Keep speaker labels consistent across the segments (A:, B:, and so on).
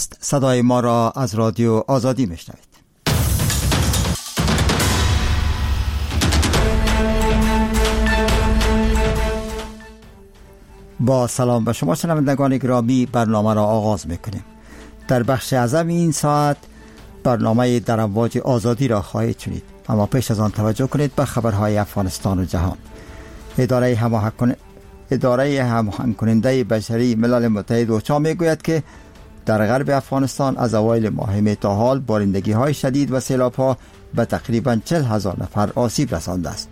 A: صدای ما را از رادیو آزادی میشنوید. با سلام به شما شنوندگان گرامی، برنامه را آغاز میکنیم. در بخش اعظم این ساعت برنامه در امواج آزادی را خواهید شنید، اما پیش از آن توجه کنید به خبرهای افغانستان و جهان. اداره هماهنگ کننده بشری ملل متحد اوچا میگوید که در غرب افغانستان از اوایل ماه مه تا حال بارندگی های شدید و سیلاب ها به تقریبا 40,000 نفر آسیب رسانده است.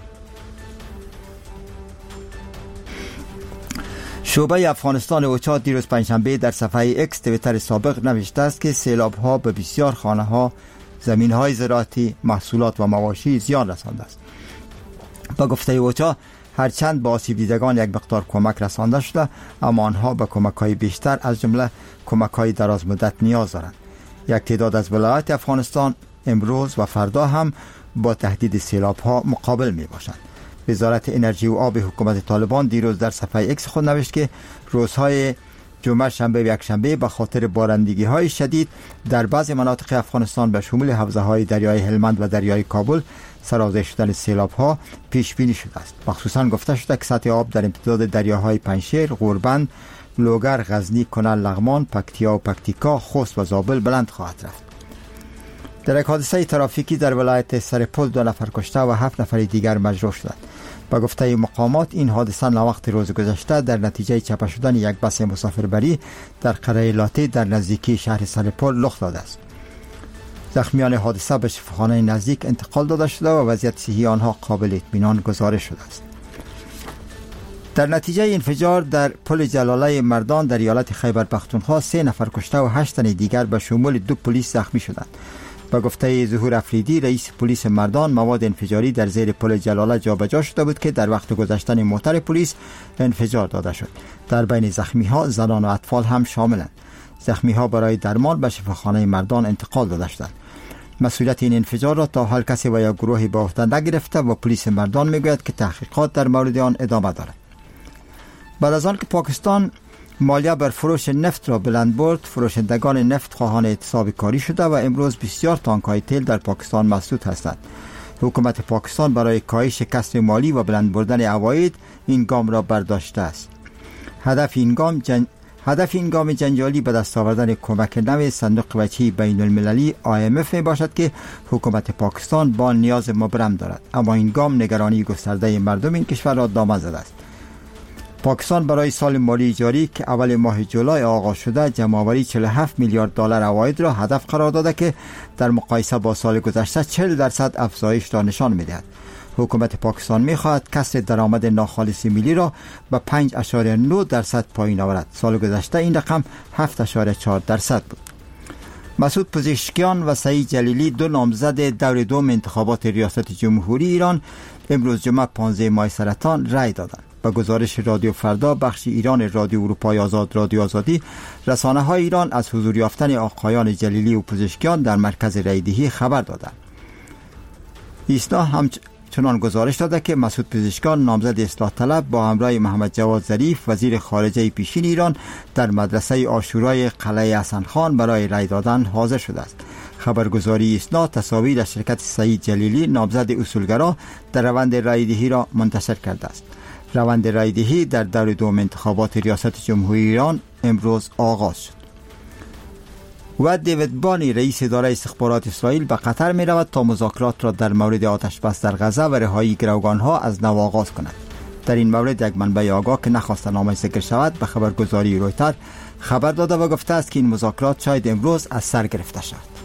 A: شعبه افغانستان اوچا دیروز پنجشنبه در صفحه ایکس توییتر سابق نوشته است که سیلاب ها به بسیار خانه ها، زمین های زراعتی، محصولات و مواشی زیان رسانده است. با گفته اوچا هرچند با آسیب دیدگان یک مقدار کمک رسانده شده، اما آنها به کمک‌های بیشتر از جمله کمک‌های دراز مدت نیاز دارند. یک تعداد از ولایات افغانستان امروز و فردا هم با تهدید سیلاب‌ها مقابل می‌باشند. وزارت انرژی و آب حکومت طالبان دیروز در صفحه ایکس خود نوشت که روزهای جمعه، شنبه و یکشنبه به خاطر بارندگی‌های شدید در بعضی مناطق افغانستان به شمول حوزه‌های دریای هلمند و دریای کابل سرازیر شدن سیلاب‌ها پیش بینی شده است. مخصوصاً گفته شده که سطح آب در امتداد دریاهای پنجشیر، غوربند، لوگر، غزنی، کنل، لغمان، پکتیا و پکتیکا، خوست و زابل بلند خواهد رفت. در یک حادثه ترافیکی در ولایت سرپل 2 نفر کشته و 7 نفر دیگر مجروح شدند. با گفته مقامات این حادثه ناوقت روز گذشته در نتیجه چپه شدن یک بس مسافربری در قریه لاته در نزدیکی شهر سرپل رخ داده است. زخمیان حادثه به شفاخانه نزدیک انتقال داده شده و وضعیت صحی آنها قابل اطمینان گزارش شده است. در نتیجه انفجار در پل جلاله مردان در ایالت خیبر پختونخوا 3 نفر کشته و 8 تن دیگر به شمول 2 پلیس زخمی شدند. با گفته ظهور افریدی، رئیس پلیس مردان، مواد انفجاری در زیر پل جلاله جابجا شده بود که در وقت گذشتن موتر پلیس انفجار داده شد. در بین زخمی ها زنان و اطفال هم شاملند. زخمی ها برای درمان به شفاخانه مردان انتقال داده شدند. مسئولیت این انفجار را تا حال کسی و یا گروهی به عهده نگرفته و پلیس مردان میگوید که تحقیقات در مورد آن ادامه دارد. بعد از آن که پاکستان مالیه بر فروش نفت را بلند برد، فروشندگان نفت خواهان اعتصاب کاری شده و امروز بسیار تانک‌های تیل در پاکستان مسدود هستند. حکومت پاکستان برای کاهش کسر مالی و بلند بردن عواید این گام را برداشته است. هدف این گام جنجالی به دست آوردن کمک نو صندوق وجهی بین المللی IMF می باشد که حکومت پاکستان با نیاز مبرم دارد، اما این گام نگرانی گسترده مردم این کشور را دامن زده است. پاکستان برای سال مالی جاری که اول ماه جولای آغاز شده جمع‌آوری 47 میلیارد دلار عواید را هدف قرار داده که در مقایسه با سال گذشته 40% افزایش را نشان می‌دهد. حکومت پاکستان می‌خواهد کسر درآمد ناخالص ملی را به 5.9% پایین آورد. سال گذشته این رقم 7.4% بود. مسعود پزشکیان و سعید جلیلی، 2 نامزد دور دوم انتخابات ریاست جمهوری ایران، امروز جمعه 15 ماه سرطان رای دادند. با گزارش رادیو فردا، بخش ایران رادیو اروپای آزاد رادیو آزادی، رسانه‌های ایران از حضور یافتن آقایان جلیلی و پزشکیان در مرکز رایدهی خبر دادند. ایسنا همچنان گزارش داده که مسعود پزشکیان، نامزد اصلاح طلب، با همراه محمد جواد ظریف وزیر خارجه پیشین ایران در مدرسه عاشورای قلعه حسن خان برای رای دادن حاضر شده است. خبرگزاری ایسنا تصاویر از شرکت سعید جلیلی، نامزد اصولگرا، در روند رایدهی را منتشر کرده است. روند رایدهی در دور دوم انتخابات ریاست جمهوری ایران امروز آغاز شد. و دیوید بانی، رئیس اداره استخبارات اسرائیل، به قطر می رود تا مذاکرات را در مورد آتش بس در غزه و رهایی گروگانها از نو آغاز کند. در این مورد یک منبع آگاه که نخواست نامش ذکر شود به خبرگزاری رویتر خبر داده و گفته است که این مذاکرات شاید امروز از سر گرفته شود.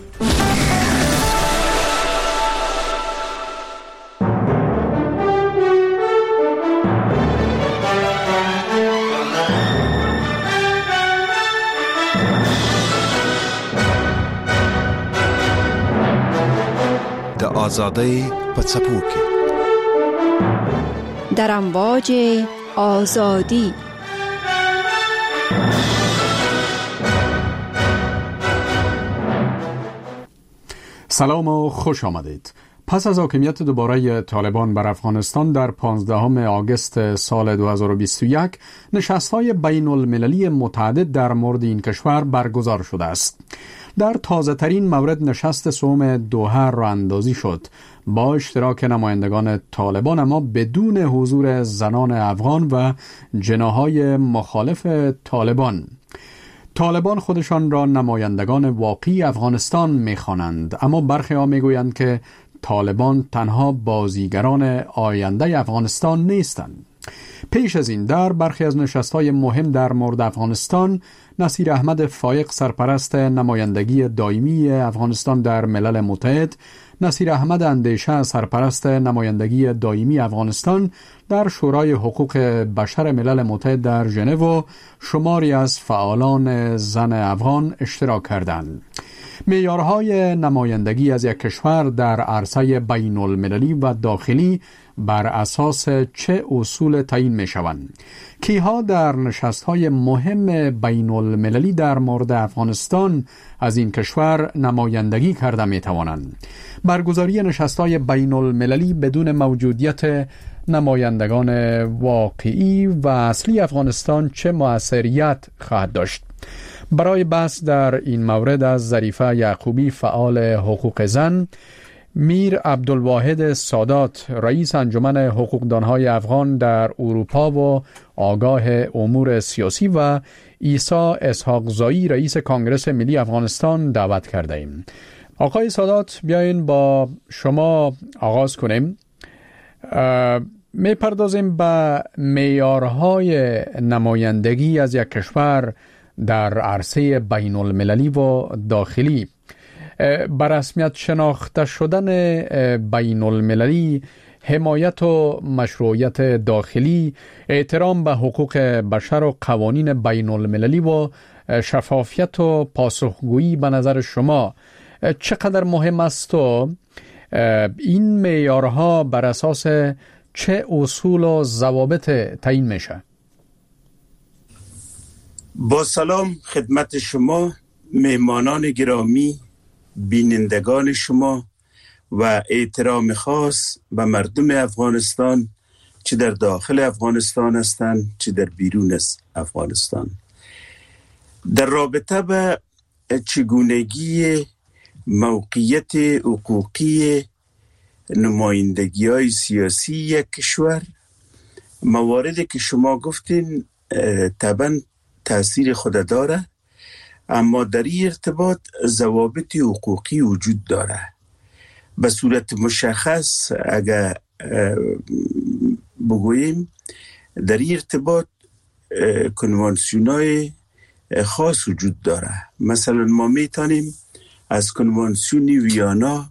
B: آزادی پڅپوکي
C: در امواج آزادی.
D: سلام و خوش آمدید.
B: پس از حاکمیت دوباره طالبان بر افغانستان در 15 آگوست سال 2021 نشست‌های بین المللی متعدد در مورد این کشور برگزار شده است. در تازه ترین مورد نشست سوم دوحه راه اندازی شد با اشتراک نمایندگان طالبان، اما بدون حضور زنان افغان و جناح‌های مخالف طالبان. طالبان خودشان را نمایندگان واقعی افغانستان می‌خوانند، اما برخی ها می‌گویند که طالبان تنها بازیگران آینده افغانستان نیستند. پیش از این در برخی از نشست‌های مهم در مورد افغانستان، نصیر احمد فایق سرپرست نمایندگی دائمی افغانستان در ملل متحد، نصیر احمد اندیشه سرپرست نمایندگی دائمی افغانستان در شورای حقوق بشر ملل متحد در ژنو و شماری از فعالان زن افغان اشتراک کردند. معیارهای نمایندگی از یک کشور در عرصه بین المللی و داخلی بر اساس چه اصول تعیین می شوند؟ کیها در نشست‌های مهم بین المللی در مورد افغانستان از این کشور نمایندگی کرده می توانند؟ برگزاری نشست‌های بین المللی بدون موجودیت نمایندگان واقعی و اصلی افغانستان چه مؤثریت خواهد داشت؟ برای بحث در این مورد از ظریفه یعقوبی فعال حقوق زن، میر عبدالواحد سادات رئیس انجمن حقوقدانهای افغان در اروپا و آگاه امور سیاسی و عیسی اسحاق زایی رئیس کانگرس ملی افغانستان دعوت کرده ایم. آقای سادات، بیاین با شما آغاز کنیم. میپردازیم به معیارهای نمایندگی از یک کشور در عرصه بین المللی و داخلی. بر رسمیت شناخته شدن بین المللی، حمایت و مشروعیت داخلی، احترام به حقوق بشر و قوانین بین المللی و شفافیت و پاسخگویی به نظر شما چقدر مهم است و این معیارها بر اساس چه اصول و ضوابط تعیین میشه؟
D: با سلام خدمت شما مهمانان گرامی، بینندگان شما و احترام خاص به مردم افغانستان، چه در داخل افغانستان هستند چه در بیرون از افغانستان. در رابطه به چگونگی موقعیت حقوقی نمایندگی های سیاسی یک کشور، مواردی که شما گفتین طبعا تأثیر خود داره، اما در این ارتباط ضوابط حقوقی وجود داره. به صورت مشخص اگر بگوییم، در این ارتباط کنوانسیون‌های خاص وجود داره. مثلا ما میتونیم از کنوانسیون ویانا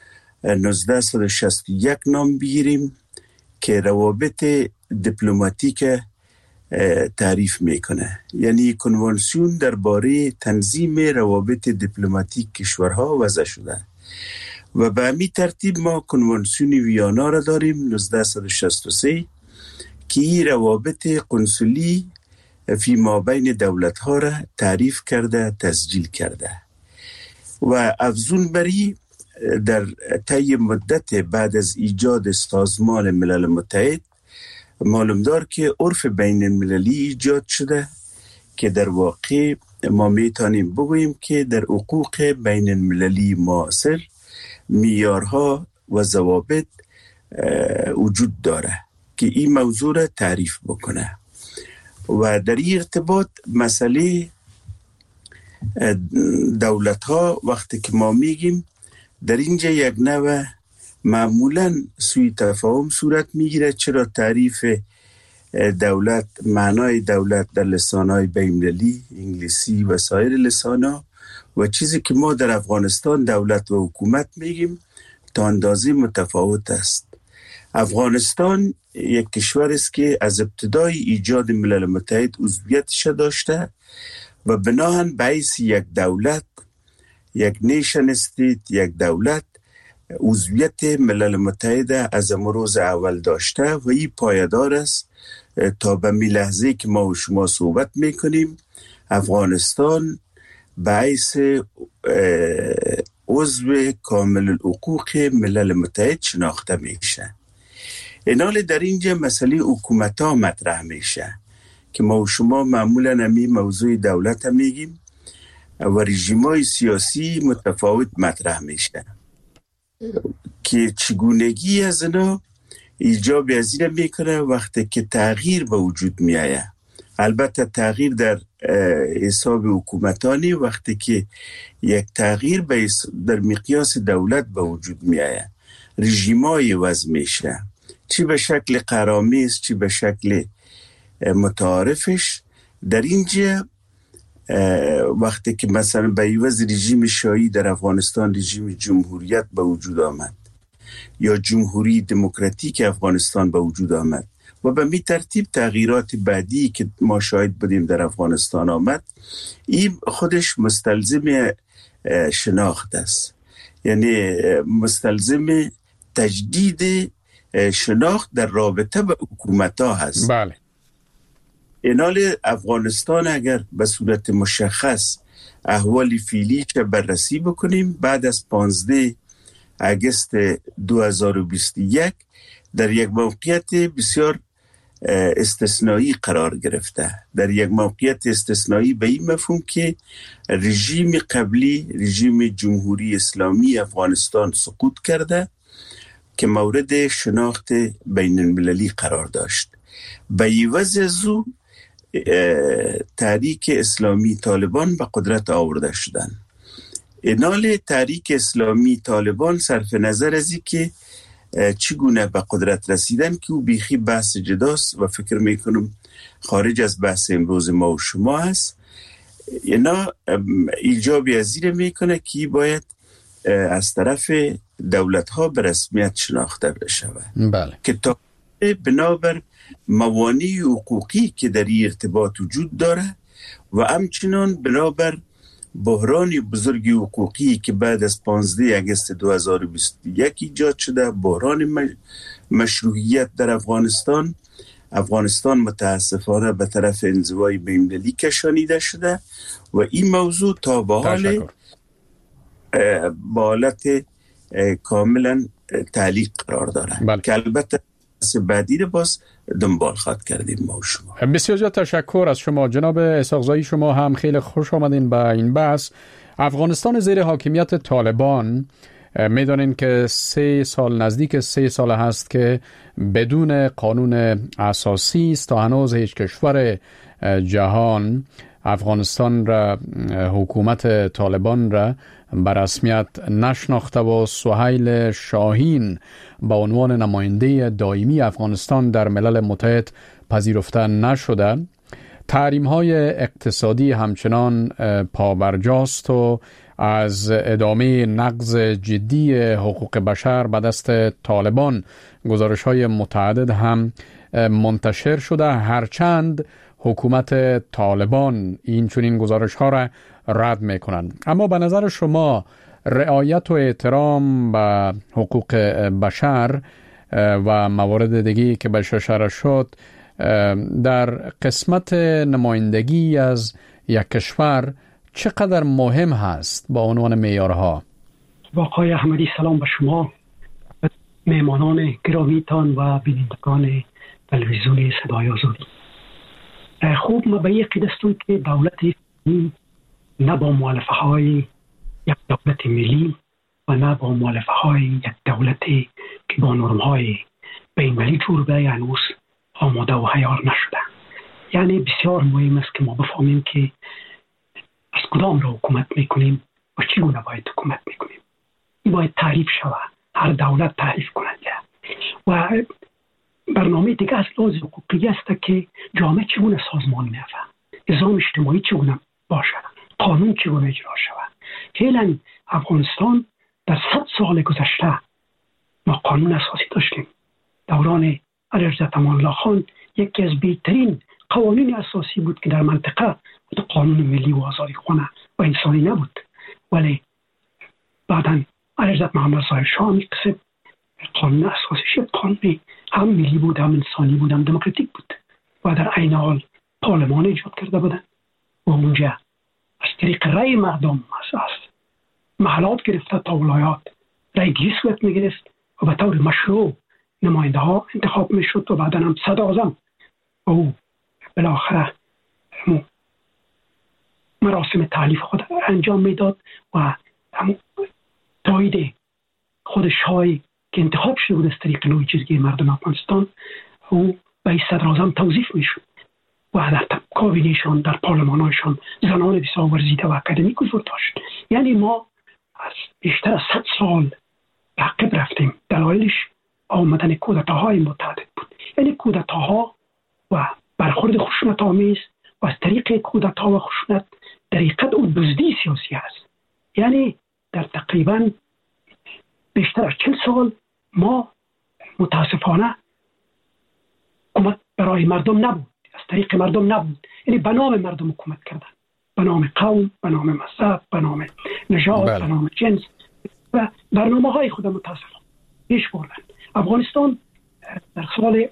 D: 1961 نام بگیریم که روابط دیپلماتیک تعریف میکنه. یعنی کنوانسیون درباره تنظیم روابط دیپلماتیک کشورها وضع شده و به همین ترتیب ما کنوانسیون ویانا را داریم 1963 که این روابط قنصلی فی ما بین دولت ها را تعریف کرده، تسجیل کرده و افزون بری در طی مدت بعد از ایجاد سازمان ملل متحد معلوم دار که عرف بین المللی ایجاد شده که در واقع ما میتونیم بگوییم که در حقوق بین المللی معاصر معیارها و ضوابط وجود داره که این موضوع را تعریف بکنه. و در این ارتباط مسئله دولت ها وقتی که ما میگیم در اینجا یک نوع معمولاً سوء تفاهم صورت میگیره. چرا تعریف دولت، معنای دولت در لسانهای بین‌المللی، انگلیسی و سایر لسانها و چیزی که ما در افغانستان دولت و حکومت میگیم تا اندازه متفاوت است. افغانستان یک کشور است که از ابتدای ایجاد ملل متحد عضویتش داشته و بناهن به حیث یک دولت، یک نیشن استیت، یک دولت عضویت ملل متحد از امروز اول داشته و این پایدار است تا به می لحظه که ما و شما صحبت میکنیم. افغانستان به حیث عضو کامل الحقوق ملل متحد شناخته میشه. اینال در اینجا مسئله حکومت ها مطرح میشه که ما و شما معمولا همی موضوع دولت میگیم و رژیم های سیاسی متفاوت مطرح میشه که چگونگی از اینا ایجاب از این میکنه وقتی که تغییر به وجود میایه. البته تغییر در حساب حکومتانی وقتی که یک تغییر در مقیاس دولت به وجود میایه، رژیمای وضع میشه، چی به شکل قرامیز چی به شکل متعارفش. در اینجا وقتی که مثلا به عوض رژیم شاهی در افغانستان رژیم جمهوریت به وجود آمد یا جمهوری دموکراتیک افغانستان به وجود آمد و به می ترتیب تغییرات بعدی که ما شاهد بودیم در افغانستان آمد، این خودش مستلزم شناخت است، یعنی مستلزم تجدید شناخت در رابطه به حکومت ها هست.
B: بله.
D: اینال افغانستان اگر به صورت مشخص احوال فعلیش بررسی بکنیم، بعد از 15 اگست 2021 در یک موقعیت بسیار استثنایی قرار گرفته. در یک موقعیت استثنایی به این مفهوم که رژیم قبلی، رژیم جمهوری اسلامی افغانستان سقوط کرده که مورد شناخت بین المللی قرار داشت. به عوض از او تحریک اسلامی طالبان به قدرت آورده شدن. اینال تحریک اسلامی طالبان صرف نظر از این که چگونه به قدرت رسیدن که او بیخی بحث جداست و فکر میکنم خارج از بحث امروز ما و شما هست. اینا ایجابی از این میکنه که باید از طرف دولت ها به رسمیت شناخته بشه.
B: بله.
D: که تا بنابر موانع حقوقی که در این ارتباط وجود داره و همچنان بنابر بحران بزرگی حقوقی که بعد از 15 اگست 2021 ایجاد شده، بحران مشروعیت در افغانستان متاسفانه به طرف انزوای بین‌المللی کشانیده شده و این موضوع تا به حال با حالت کاملا تعلیق قرار داره.
B: بله.
D: که البته بعدی رو باز دنبال خواهد کردیم ما و شما.
B: بسیار زیاد تشکر از شما جناب اسحاقزایی. شما هم خیلی خوش آمدین به این بحث. افغانستان زیر حاکمیت طالبان میدونین که نزدیک 3 سال هست که بدون قانون اساسی است. تا هنوز هیچ کشور جهان افغانستان را، حکومت طالبان را به رسمیت نشناخته و سهیل شاهین به عنوان نماینده دائمی افغانستان در ملل متحد پذیرفته نشده. تحریم‌های اقتصادی همچنان پابرجاست و از ادامه نقض جدی حقوق بشر به دست طالبان گزارش‌های متعدد هم منتشر شده، هرچند حکومت طالبان این چنین گزارش‌ها را رد می‌کنند. اما به نظر شما رعایت و احترام به حقوق بشر و موارد دیگری که بهش اشاره شد در قسمت نمایندگی از یک کشور چقدر مهم هست با عنوان معیارها؟
E: آقای احمدی سلام به شما، مهمانان گرامیتان و بینندگان تلویزیون صدای آزادی. خوب ما به یک قیدستون که دولت نه با مؤلفه های یک دولت ملی و نه با مؤلفه های یک دولتی که با نرم های بین ملی جور به هنوز آماده و عیار نشده. یعنی بسیار مهم است که ما بفهمیم که از کدام را حکومت میکنیم و چگونه باید حکومت میکنیم. این باید تعریف شود، هر دولت تعریف کنند. و برنامه دیگه از لحاظ حقوقی است که جامعه چگونه سازمان می‌یافت، نظام اجتماعی چگونه باشد، قانون چگونه اجرا شود. فعلا افغانستان در 100 سال گذشته ما قانون اساسی داشتیم. دوران علیرضا الله خان یکی از بهترین قوانین اساسی بود که در منطقه بود، قانون ملی و آزادی خانه و انسانی نبود. ولی بعداً علیرضا محمد ظاهر شاه قسم قانون اساسیش قانونی هم ملی بود، هم انسانی بود، هم دموکراتیک بود و در عین حال پارلمان ایجاد کرده بودن و اونجا از طریق رأی مردم اساس محلات گرفته تا ولایات رایگیری صورت میگرفت و به طور مشروع نماینده ها انتخاب میشد و بعدا هم صدراعظم او بالاخره مراسم تعلیف خود انجام میداد و تایید خود شاهی که انتخاب شده بود از طریق نوع جرگه مردم افغانستان او به صدراعظم توظیف میشد و در کابینهشان در پارلمانشان زنان بسیار ورزیده و اکادمیک حضور داشت. یعنی ما از بیشتر از 100 سال عقب رفتیم. دلایلش آمدن کودتاهای متعدد بود. یعنی کودتاها و برخورد خشونت‌آمیز و از طریق کودتا و خشونت در حقیقت اون دزدی سیاسی است. یعنی در تقریبا بیشتر از 40 سال ما متاسفانه حکومت برای مردم نبود، از طریق مردم نبود، یعنی به نام مردم حکومت کردن، به نام قوم، به نام مذهب، به نام نژاد، به نام جنس و برنامه‌های خود متاسفانه پیش بردن. افغانستان در سال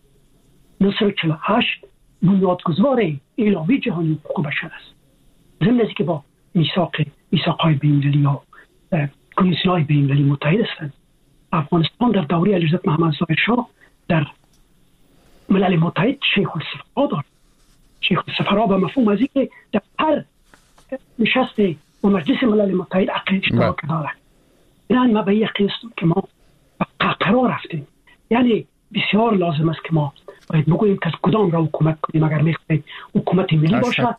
E: 1948 بنیادگذار اعلامیه جهانی حقوق بشر است. ضمن از که با میثاق‌های بین‌المللی یا کنوانسیون‌های بین‌المللی متحد هستند. افغانستان در دوره علیحضرت محمد ظاهر شاه در ملل متحد شیخ السفرا دارد. شیخ السفرا به مفهوم از اینکه در هر نشست و مجلس ملل متحد حق اشتراک دارد. یعنی ما به یقین هستیم که ما به قرار رفتیم. یعنی بسیار لازم است که ما باید بگوییم که کدام را حکومت کنیم. اگر می‌خواهیم حکومت ملی باشه،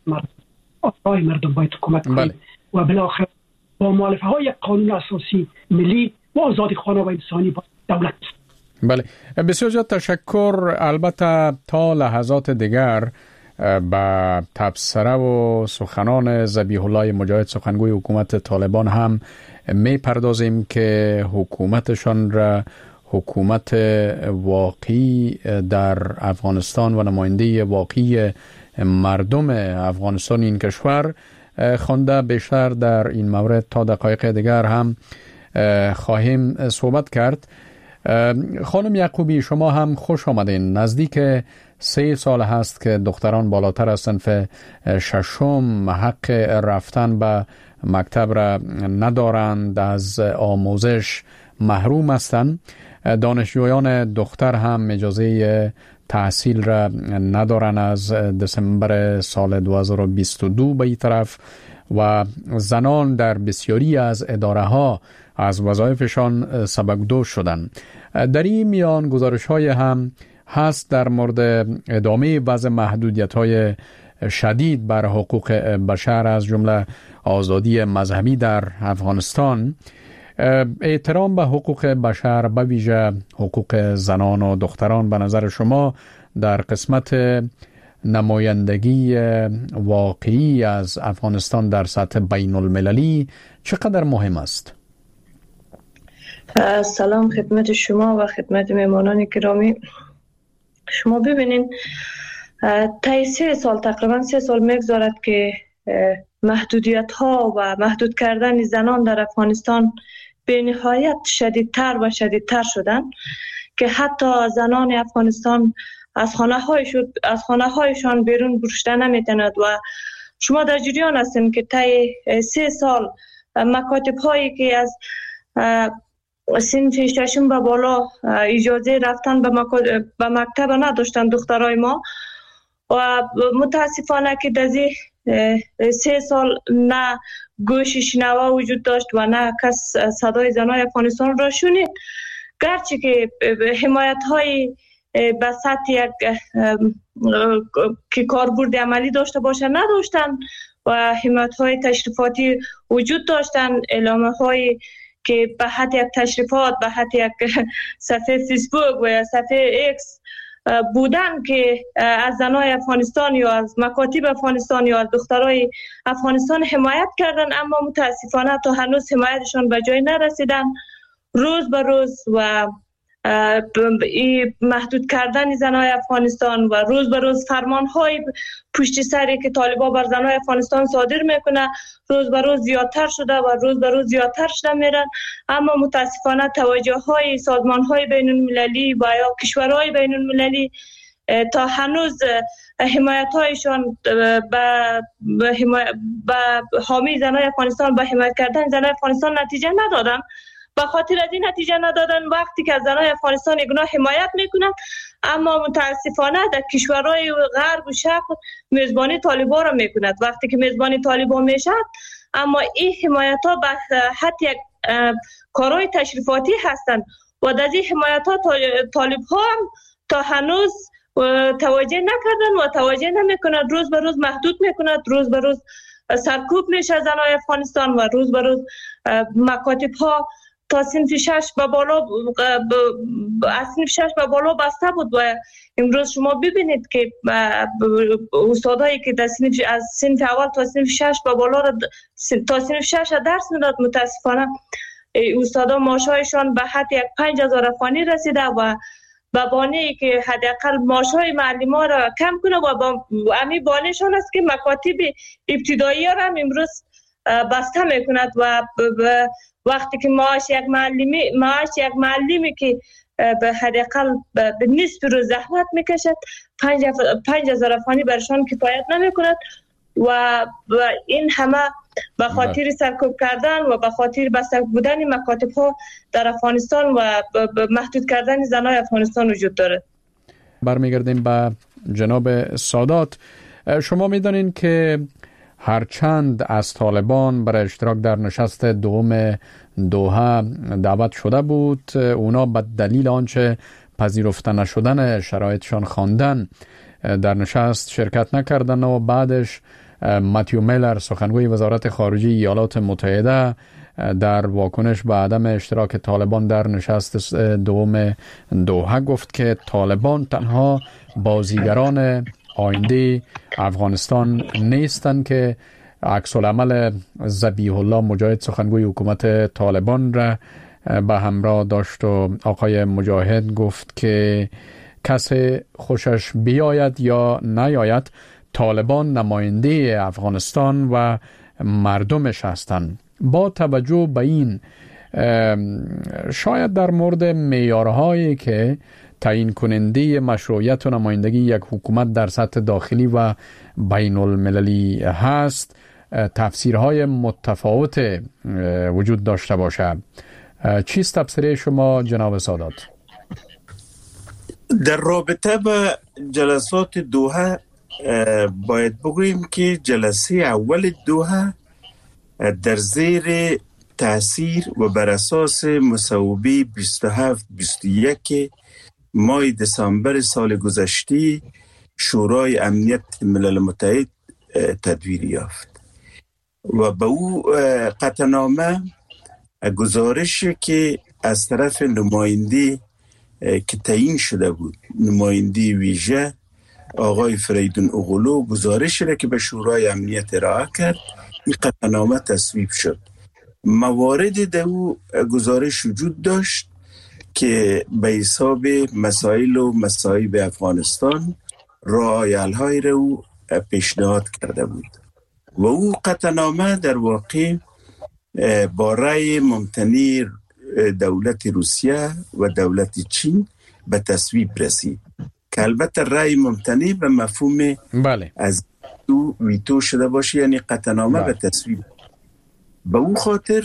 E: افرای مردم باید حکومت کنیم و بالاخره با مؤلفه های قانون اساسی ملی و آزادی خانه و انسانی با دولت.
B: بله، بسیار زیاد تشکر. البته تا لحظات دیگر با تبصره و سخنان ذبیح الله مجاهد سخنگوی حکومت طالبان هم می پردازیم که حکومتشان را حکومت واقعی در افغانستان و نماینده واقعی مردم افغانستان این کشور خوانده. بیشتر در این مورد تا دقایق دیگر هم خواهیم صحبت کرد. خانم یعقوبی، شما هم خوش آمدین. نزدیک 3 سال هست که دختران بالاتر از صنف 6 حق رفتن به مکتب را ندارند، از آموزش محروم هستند. دانشجویان دختر هم اجازه تحصیل را ندارن از دسامبر سال 2022 به این طرف و زنان در بسیاری از اداره ها از وظایفشان سبکدوش شدن. در این میان گزارش های هم هست در مورد ادامه وضع محدودیت های شدید بر حقوق بشر از جمله آزادی مذهبی در افغانستان. احترام به حقوق بشر به ویژه حقوق زنان و دختران به نظر شما در قسمت نمایندگی واقعی از افغانستان در سطح بین المللی چقدر مهم است؟
F: سلام خدمت شما و خدمت مهمانان گرامی. شما ببینین طی 3 سال تقریبا 3 سال میگذارد که محدودیت ها و محدود کردن زنان در افغانستان به نهایت شدیدتر و شدیدتر شدن که حتی زنان افغانستان از خانه هایشان بیرون برشتن نمیتند و شما در جریان هستین که طی 3 سال مکاتب هایی که از صنف 6 به بالا اجازه رفتن به مکتب نداشتن دخترای ما و متاسفانه که در 3 سال نه گوش شنوا وجود داشت و نه کس صدای زنای افغانستان را شنید، گرچه که حمایت های به سطح یک که کاربرد عملی داشته باشه نداشتن و حمایت های تشریفاتی وجود داشتن، اعلامه های که به حد یک تشریفات به حد یک صفحه فیسبوک و یا صفحه ایکس بودن که از زنای افغانستان یا از مکاتب افغانستان یا از دخترای افغانستان حمایت کردن، اما متاسفانه تا هنوز حمایتشان به جای نرسیدن. روز به روز و محدود کردن زنای افغانستان و روز به روز فرمانهای پشت سری که طالبان بر زنای افغانستان صادر میکنه روز به روز زیادتر شده و روز به روز زیادتر شده میرن، اما متاسفانه توجه های سازمان های بین المللی و یا کشورهای بین المللی تا هنوز حمایت هایشان به حامی زنای افغانستان، به حمایت کردن زنای افغانستان نتیجه ندادن. به خاطر از این نتیجه ندادن وقتی که از زنای افغانستان اینا حمایت میکنند، اما متاسفانه در کشورهای غرب و شرق میزبانی طالبان را میکند. وقتی که میزبانی طالبان میشد، اما این حمایت ها به حد یک کارهای تشریفاتی هستند و از این حمایت ها طالب ها هم تا هنوز توجه نکردن و توجه نمیکنند. روز به روز محدود میکند، روز به روز سرکوب میشه زنای افغانستان و روز به روز مکاتب ها تا صنف 6 به بالا از صنف 6 به بالا بسته بود و امروز شما ببینید که استادایی که در از صنف اول تا صنف 6 به بالا تا صنف 6 درس میداد، متاسفانه استادا معاشایشان به حد 5000 افغانی رسیده و به بانه‌ای که حداقل معاشهای معلم‌ها را کم کنه و همین بانه‌شان است که مکاتب ابتدایی را هم امروز بسته میکند و وقتی که معاش یک معلمی که به حداقل به نصف روز زحمت میکشد 5000 افغانی برشان کفایت نمیکند و این همه به خاطر سرکوب کردن و به خاطر بسته بودن مکاتب ها در افغانستان و محدود کردن زنای افغانستان وجود دارد.
B: برمیگردیم به جناب سادات. شما میدانین که هرچند از طالبان برای اشتراک در نشست دوم دوحه دعوت شده بود، اونا به دلیل آنچه پذیرفته نشدن شرایطشان خواندن در نشست شرکت نکردن و بعدش ماتیو میلر سخنگوی وزارت خارجه ایالات متحده در واکنش به عدم اشتراک طالبان در نشست دوم دوحه گفت که طالبان تنها بازیگران آینده افغانستان نیستند که عکس العمل ذبیح الله مجاهد سخنگوی حکومت طالبان را به همراه داشت و آقای مجاهد گفت که کسی خوشش بیاید یا نیاید طالبان نماینده افغانستان و مردمش هستند. با توجه به این شاید در مورد معیارهایی که تعیین کننده مشروعیت و نمایندگی یک حکومت در سطح داخلی و بین المللی هست تفسیرهای متفاوت وجود داشته باشه. چیست تفسیر شما جناب سادات؟
D: در رابطه با جلسات دوحه باید بگوییم که جلسه اول دوحه در زیر تاثیر و بر اساس مصوبه 27-21 ماه دسامبر سال گذشته شورای امنیت ملل متحد تدویر یافت و به او قطعنامه گزارشی که از طرف نماینده که تعیین شده بود، نماینده ویژه آقای فریدون اغلو، گزارشی را که به شورای امنیت ارائه کرد، این قطعنامه تصویب شد. موارد در او گزارش وجود داشت که به حساب مسائل و مصائب افغانستان رایحل‌های را او پیشنهاد کرده بود و او قطعنامه در واقع با رأی ممتنع دولت روسیه و دولت چین به تصویب رسید که البته رأی ممتنع به مفهوم از ویتو شده باشه، یعنی قطعنامه به تصویب. به اون خاطر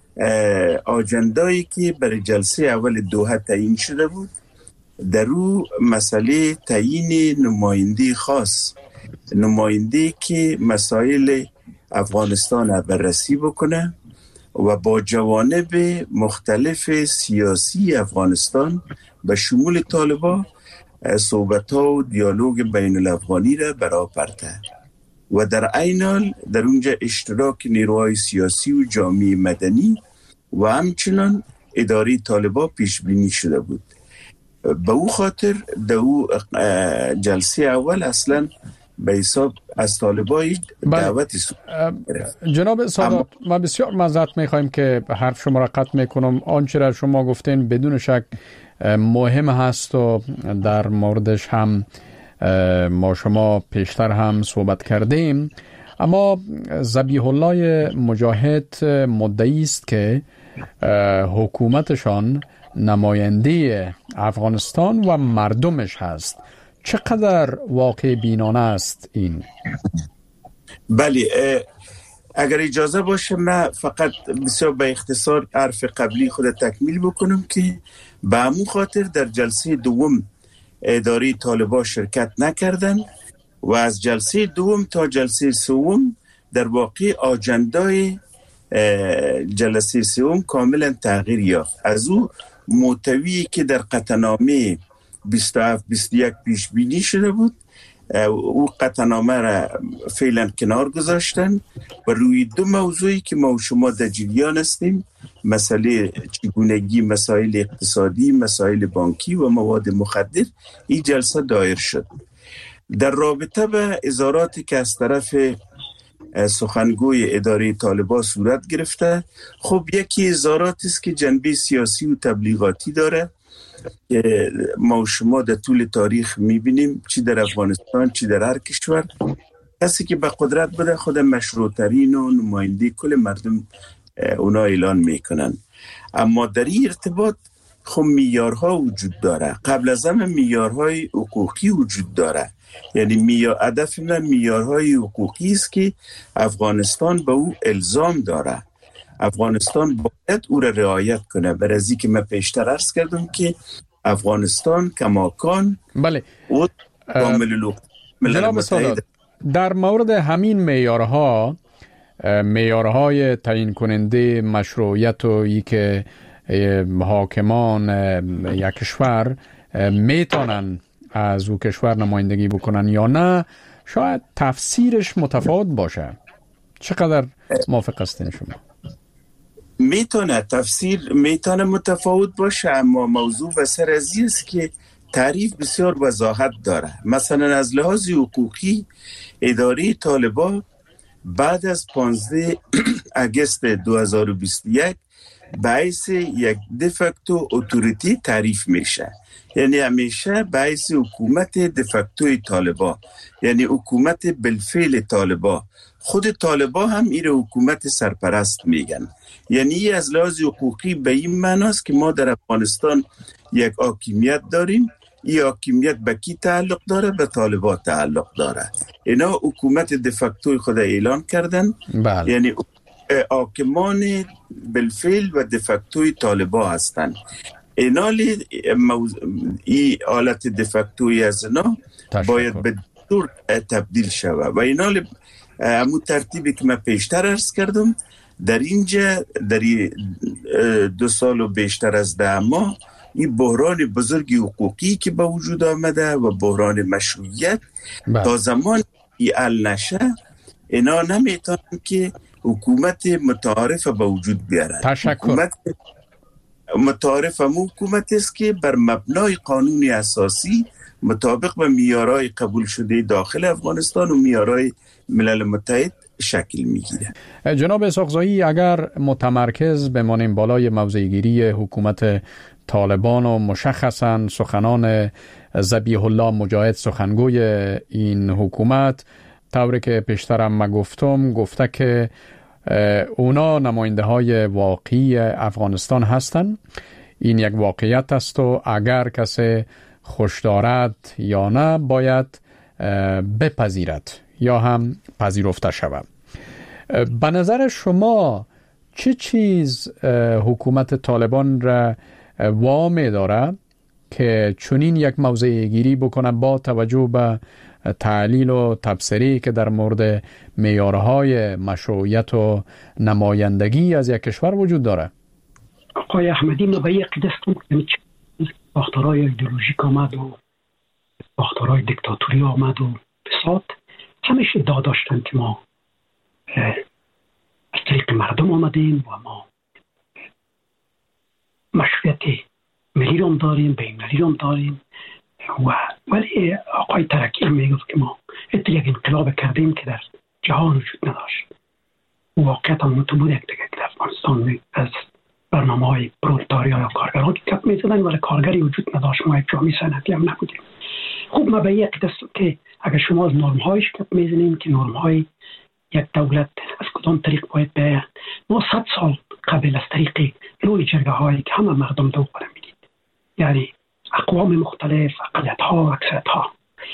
D: آجندایی که برای جلسه اول دوحه تعیین شده بود، در او مسئله تعیین نماینده خاص، نماینده که مسائل افغانستان بررسی بکنه و با جوانب مختلف سیاسی افغانستان به شمول طالبان صحبت‌ها و دیالوگ بین الافغانی را برآورده و در عین حال در اونجا اشتراک نیروهای سیاسی و جامعه مدنی و همچنان اداره طالبان پیش بینی شده بود. به او خاطر در او جلسه اول اصلا به حساب از طالبان دعوتی
B: جناب سادات، ما بسیار معذرت میخوایم که حرف شما را قطع میکنم. آنچه را شما گفتین بدون شک مهم هست و در موردش هم ما شما پیشتر هم صحبت کردیم، اما ذبیح الله مجاهد مدعی است که حکومتشان نماینده افغانستان و مردمش هست. چقدر واقع بینانه است این؟
D: بله، اگر اجازه باشه من فقط بسیار به اختصار حرف قبلی خود تکمیل بکنم که به همون خاطر در جلسه دوم اداره طالبان شرکت نکردن و از جلسه دوم تا جلسه سوم در واقع آجندای جلسه سوم کاملا تغییر یافت. از او محتوی که در قطعنامه 27-21 پیش بینی شده بود، او قطعنامه را فعلا کنار گذاشتن و روی دو موضوعی که ما و شما در جریان هستیم، مسئله چگونگی مسائل اقتصادی، مسائل بانکی و مواد مخدر، این جلسه دایر شد. در رابطه به اظهاراتی که از طرف سخنگوی اداره طالبان صورت گرفته، خب یکی اظهاراتی است که جنبه سیاسی و تبلیغاتی داره. ما و شما در طول تاریخ میبینیم چی در افغانستان چی در هر کشور، کسی که به قدرت بده خود مشروطترین و نماینده کل مردم اونا اعلان میکنن. اما در این ارتباط خب معیارها وجود داره، قبل از همه معیارهای حقوقی وجود داره. یعنی هدف من معیارهای حقوقی است که افغانستان به او الزام داره. افغانستان باید او را رعایت کنه. برای که من پیشتر عرض کردم که افغانستان کماکان
B: بله
D: و
B: جناب متحد در مورد همین معیارهای تعیین کننده مشروعیت و ای که حاکمان یک کشور میتونن از او کشور نمایندگی بکنن یا نه، شاید تفسیرش متفاوت باشه. چقدر موافق هستین شما؟
D: میتونه متفاوت باشه، اما موضوع و سر از است که تعریف بسیار وضاحت داره. مثلا از لحاظ حقوقی اداره طالبان بعد از 15 اگست 2021 باعث یک دفکتو اتوریتی تعریف میشه. یعنی همیشه باعث حکومت دفکتوی طالبان، یعنی حکومت بالفعل طالبان. خود طالبان هم این حکومت سرپرست میگن. یعنی از لحاظ حقوقی به این معناست که ما در افغانستان یک حاکمیت داریم. این حاکمیت به کی تعلق داره؟ به طالبان تعلق داره. اینا حکومت دفکتوی خود اعلان کردن.
B: بله.
D: یعنی حاکمان بالفعل و دفکتوی طالبان هستن. اینا این حالت دفکتوی از اینا باید به دستور تبدیل شود و اینا همون ترتیبی که من پیشتر عرض کردم. در اینجا در 2 سال و بیشتر از 10 ماه این بحران بزرگی حقوقی که به وجود آمده و بحران مشروعیت تا زمان حل نشه، اینا نمیتونن که حکومت متعارف به وجود بیارن.
B: تشکر.
D: متعارف هم حکومت است که بر مبنای قانون اساسی مطابق به معیارهای قبول شده داخل افغانستان و معیارهای ملل متحد شکل میگیره.
B: جناب اسحاقزایی، اگر متمرکز بمانیم بالای موضع‌گیری حکومت طالبان و مشخصاً سخنان ذبیح الله مجاهد سخنگوی این حکومت، طوری که پیشترم ما گفته که اونا نماینده های واقعی افغانستان هستند. این یک واقعیت است و اگر کسی خوش دارد یا نه باید بپذیرد یا هم پذیرفته شود. به نظر شما چه چیز حکومت طالبان را وامی دارد که چنین یک موضع گیری بکنه با توجه به تعلیل و تبصری که در مورد معیارهای مشروعیت و نمایندگی از یک کشور وجود داره؟
E: آقای احمدی، ما به یک دستم ساختارهای ایدئولوژیک آمد و ساختارهای دیکتاتوری آمد و فساد، همیشه ادعا داشتن که ما از طریق مردم آمدیم و ما مشروعیت ملی رو داریم، بین ملی رو داریم. ولی آقای ترکی هم میگفت که ما یک انقلاب کردیم که در جهان وجود نداشت. واقعیت هم تو بود یک دیگه که در افغانستان از برنامه های پرولتاریا یا کارگرها که کپ میزدن ولی کارگری وجود نداشت. ما یک جامعه صنعتی هم نبودیم. خوب ما به یک دست که اگر شما از نرم هایش کپ میزنیم که نرم های یک دولت از کدام طریق باید بیاید، ما 100 سال قبل از طریق نوع جرگه هایی که همه مردم دو قدم میدید، یعنی اقوام مختلف، اقلیت ها، اکثریت ها،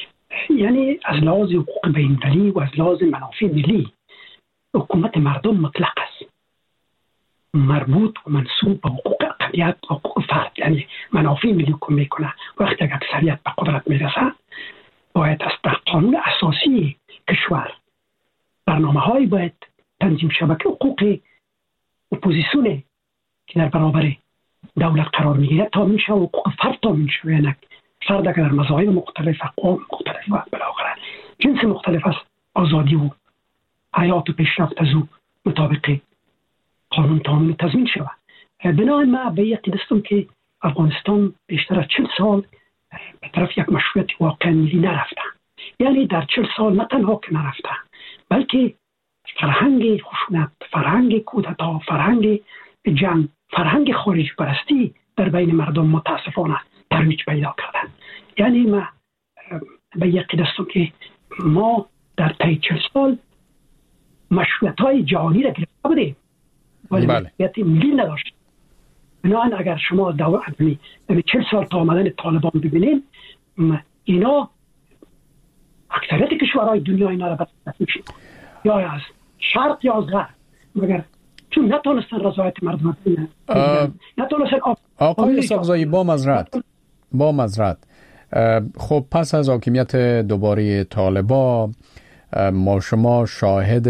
E: یعنی از لحاظ حقوق بین‌المللی و از لحاظ منافع ملی حکومت مردم مطلق است، مربوط و منصوب به حقوق اقلیت و حقوق فرد، یعنی منافع ملی حکم میکنه. وقتی که اکثریت به قدرت میرسه باید از در قانون اساسی کشور برنامه‌های باید تنظیم شود که حقوق اپوزیسیون که در برابر دولت قرار میگیره تامین شود، حقوق فرد تامین شود. یعنی فرد اگر در مذاهب مختلف، اقوام مختلف و بالاخره جنس مختلف است، آزادی و حیات و پیشرفت از او مطابق قانون تامین و تضمین شود. بنابراین من به یقین هستم که افغانستان بیشتر از 40 سال به طرف یک مشروعیت واقعا ملی نرفته. یعنی در 40 سال نه تنها که نرفته، بلکه فرهنگ خشونت، فرهنگ کودتا، فرهنگ جنگ، فرهنگ خارج پرستی در بین مردم متاسفانه ترویج پیدا کردن. یعنی من به یقین هستم که ما در طی 40 سال مشروعیت‌های جهانی را گرفته بودیم ولی مشروعیت ملی نداشت. بنابراین اگر شما در 40 سال تا آمدن طالبان ببینید، اینا اکثریت کشورهای دنیا اینا را بدست میشید، یا از شرق یا از غرب، مگر چون نتونستن رضایت مردم ببینن. نتونستن.
B: آقای ساغزایی با مزرعت خب پس از حاکمیت دوباره طالبان ما شما شاهد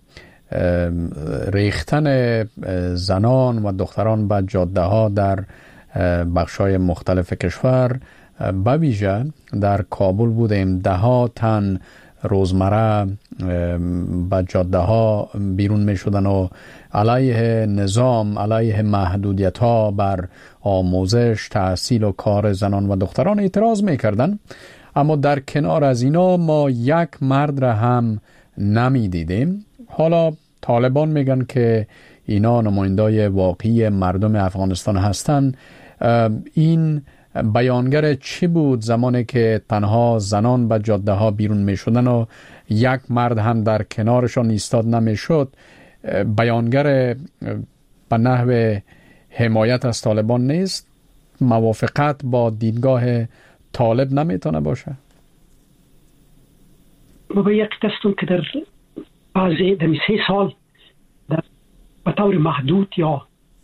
B: ریختن زنان و دختران به جاده ها در بخشای مختلف کشور، به ویژه در کابل بودیم. 10 تن روزمره به جاده ها بیرون می شدن و علیه نظام، علیه محدودیت ها بر آموزش، تحصیل و کار زنان و دختران اعتراض می کردن. اما در کنار از اینا ما یک مرد را هم نمی دیدیم. حالا طالبان میگن که اینا نمایندای واقعی مردم افغانستان هستن. این بیانگر چی بود زمانی که تنها زنان به جاده ها بیرون می شدن و یک مرد هم در کنارشان ایستاد نمی شد؟ بیانگر به نحو حمایت از طالبان نیست؟ موافقت با دیدگاه طالب نمیتونه باشه؟
E: ما به یک دستون که در بعضی در 3 سال به طور محدود یا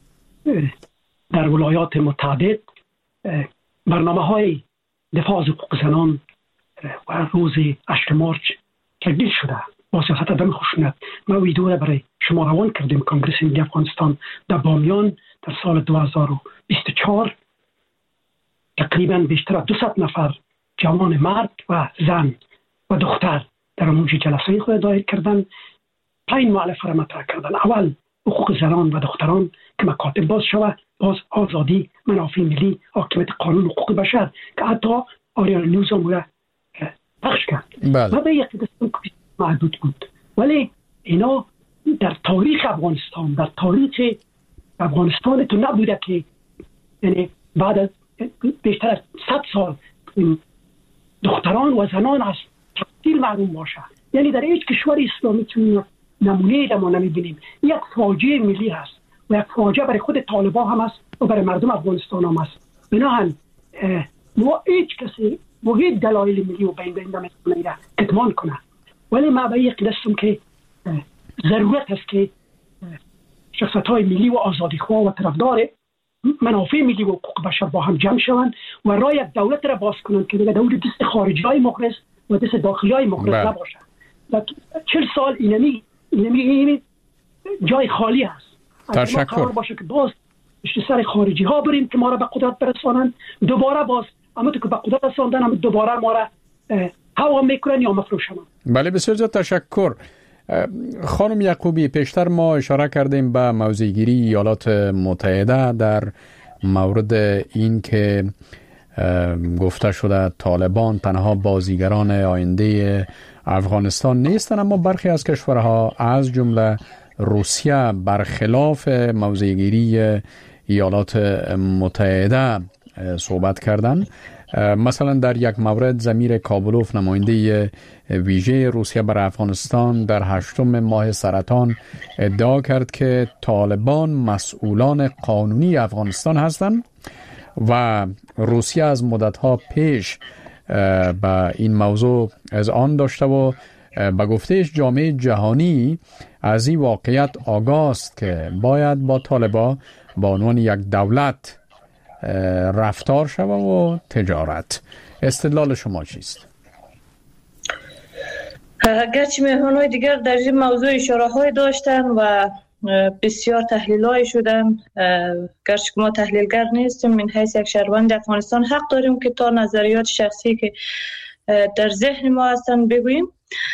E: در ولایات متعدد برنامه های دفاع از حقوق زنان و روز 8 مارچ تبدیل شده با سیاست عدم خشونت. ما ویدیو را برای شما روان کردیم. کنگره ملی افغانستان در بامیان در سال 2024 تقریبا بیشتر از 200 نفر جوان مرد و زن و دختر در اونجا جلسه خود دایر کردن. 5 مؤلفه را مطرح کردن. اول حقوق زنان و دختران که مکاتب باز شود، باز آزادی، منافع ملی، حاکمیت قانون، حقوق بشر که حتی آریان نیوز هم را پخش کرد. و به یک دستان محدود بود. ولی اینا در تاریخ افغانستان، در تاریخ افغانستان تو نبوده که یعنی بعد از بیشتر از 100 سال دختران و زنان از تحصیل محروم باشه. یعنی در هیچ کشور اسلامی چون نمونه را ما نمیبینیم. یک فاجعه ملی هست و یک فاجعه برای خود طالبان هم است و برای مردم افغانستان هم است. بنابراین ما هیچ کسی با هیچ دلایل ملی و بین نمیتونه کتمان کنه. ولی ما به یک دستم که ضرورت است که شخصیت‌های ملی و آزادیخواه و طرفدار منافع ملی و حقوق بشر با هم جمع شوند و راه یک دولت را باز کنند که دیگه دولت دست خارجی‌های مخرس و دست داخلی‌های مخرس نباشه. 40 سال اینمی جای خالی است.
B: تشکر.
E: باشه که باز سر خارجی ها بریم که ما را به قدرت برسانند، دوباره باز اما تو که به قدرت رساندن هم دوباره ما را هوا میکنن یا مفروشن.
B: بله بسیار زیاد تشکر. خانم یعقوبی، پیشتر ما اشاره کردیم به موضع‌گیری ایالات متحده در مورد این که گفته شده طالبان تنها بازیگران آینده افغانستان نیستند، اما برخی از کشورها از جمله روسیه برخلاف موضع‌گیری ایالات متحده صحبت کردند. مثلا در یک مورد ضمیر کابلوف، نماینده ویژه روسیه برای افغانستان، در 8 ماه سرطان ادعا کرد که طالبان مسئولان قانونی افغانستان هستند و روسیه از مدتها پیش به این موضوع از آن داشته و به گفتهش جامعه جهانی از این واقعیت آگاه است که باید با طالبان با عنوان یک دولت رفتار شود و تجارت. استدلال شما چیست؟
F: گرچه مهمان‌های دیگر در این موضوع اشاره های داشتن و بسیار تحلیل های شدن، گرچه ما تحلیلگر نیستیم، من حیث یک شهروند افغانستان حق داریم که تا نظریات شخصی که در ذهن ما هستن بگوییم.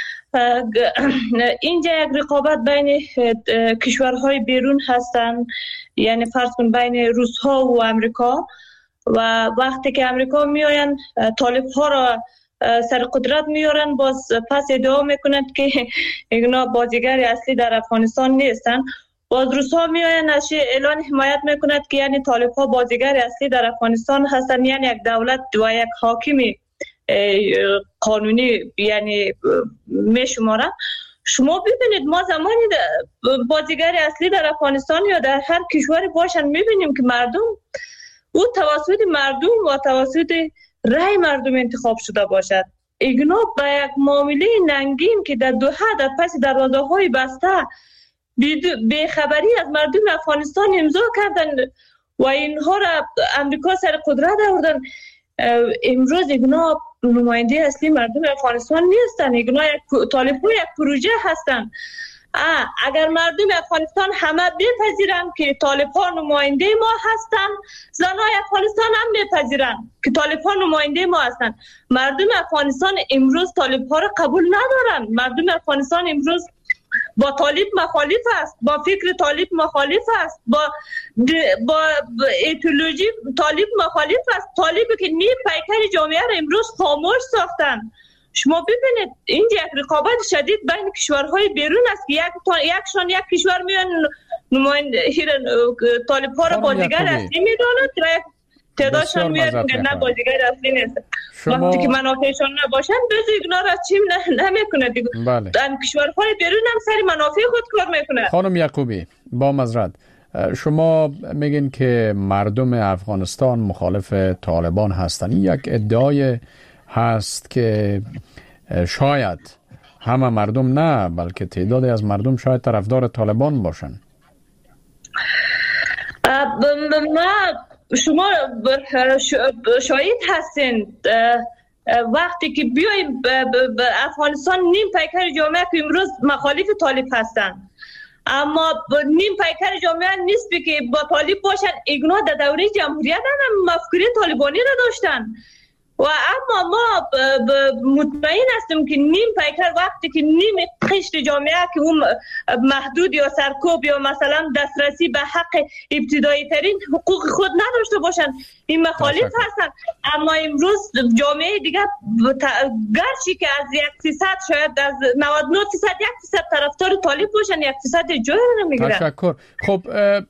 F: اینجا یک رقابت بین کشورهای بیرون هستن، یعنی فرض کن بین روس ها و امریکا، و وقتی که امریکا میآیند طالب ها را سر قدرت میارن، باز پس ادعا میکنند که اینا بازیگر اصلی در افغانستان نیستن. باز روس ها میآیند اعلان حمایت میکنند که یعنی طالب ها بازیگر اصلی در افغانستان هستن، یعنی یک دولت و یک حاکمی قانونی یعنی میشمارن. شما ببینید ما زمانی بازیگر اصلی در افغانستان یا در هر کشوری باشن میبینیم که مردم او توسط مردم و توسط رای مردم انتخاب شده باشد. ایگنا به یک معامله ننگین که در دوحه در پس دروازه‌های بسته بی خبری از مردم افغانستان امضا کردند و اینها را امریکا سر قدرت آوردن، امروز ایگنا نماینده اصلی مردم افغانستان نیستن. ایگنا طالب‌ها یک پروژه هستند. اگر مردم افغانستان همه بپذیرن که طالب‌ها نماینده ما هستن، زنای افغانستان هم بپذیرن که طالب‌ها نماینده ما هستن. مردم افغانستان امروز طالب‌ها را قبول ندارن. مردم افغانستان امروز با طالب مخالف است، با فکر طالب مخالف است، با ایدئولوژی طالب مخالف است. طالبی که نیم پیکر جامعه را امروز خاموش ساختن. شما ببینید اینجا یک رقابت شدید بین کشورهای بیرون است که یک کشور میان نماینده طالب ها را بازیگر اصلی میداند و تعدادشان میاد که نه بازیگر اصلی نیست. وقتی که منافعشان نباشن بزو ایگنا را چیم نمیکنه دیگه. در کشورهای بیرون هم سری منافع خود کار میکنه.
B: خانم یعقوبی با معذرت، شما میگین که مردم افغانستان مخالف طالبان هستند. این یک ادعای هست که شاید همه مردم نه بلکه تعدادی از مردم شاید طرفدار طالبان باشن.
F: شما شاید هستین وقتی که بیایم افغانستان نیم پیکر جامعه که امروز مخالف طالب هستن، اما نیم پیکر جامعه نیست که با طالب باشن. ایگنا در دوره جمهوریت هم مفکوره طالبانی را داشتن و اما ما مطمئن هستیم که نیم پیکر وقتی که نیم قشر جامعه که اون محدود یا سرکوب یا مثلا دسترسی به حق ابتدایی ترین حقوق خود نداشته باشن، این مخالف هستن. اما امروز جامعه دیگه گرچه که از 1% شاید از 99% 1% طرفدار طالب باشن، 1% جای رو نمیگیرن.
B: تشکر. خب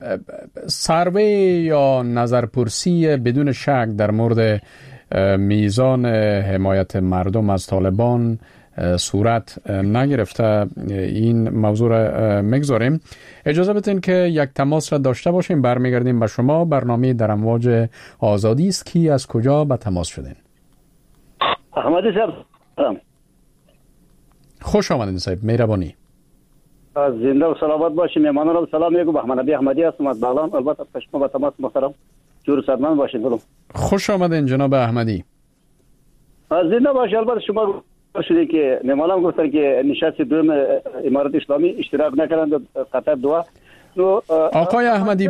B: سروی یا نظرپرسی بدون شک در مورد میزان حمایت مردم از طالبان صورت نگرفته، این موضوع را میگذاریم. اجازه بدین که یک تماس را داشته باشیم، برمیگردیم به شما. برنامه در امواج آزادی است. کی از کجا به تماس شدین؟
G: احمدی صاحب
B: خوش آمدین صاحب، مهربانی.
G: زنده و سلامت باشین. مهمانان را سلام میگم. بهمن احمدی هستم از بغلان. البته شما با تماس محترم جور سرمن باشین. برو.
B: خوش آمدین جناب احمدی.
G: زنده باشین. البته شما شده که مهمانان گفتن که نشست دوم امارت اسلامی اشتراک نکردند قطر دعا.
B: آقای احمدی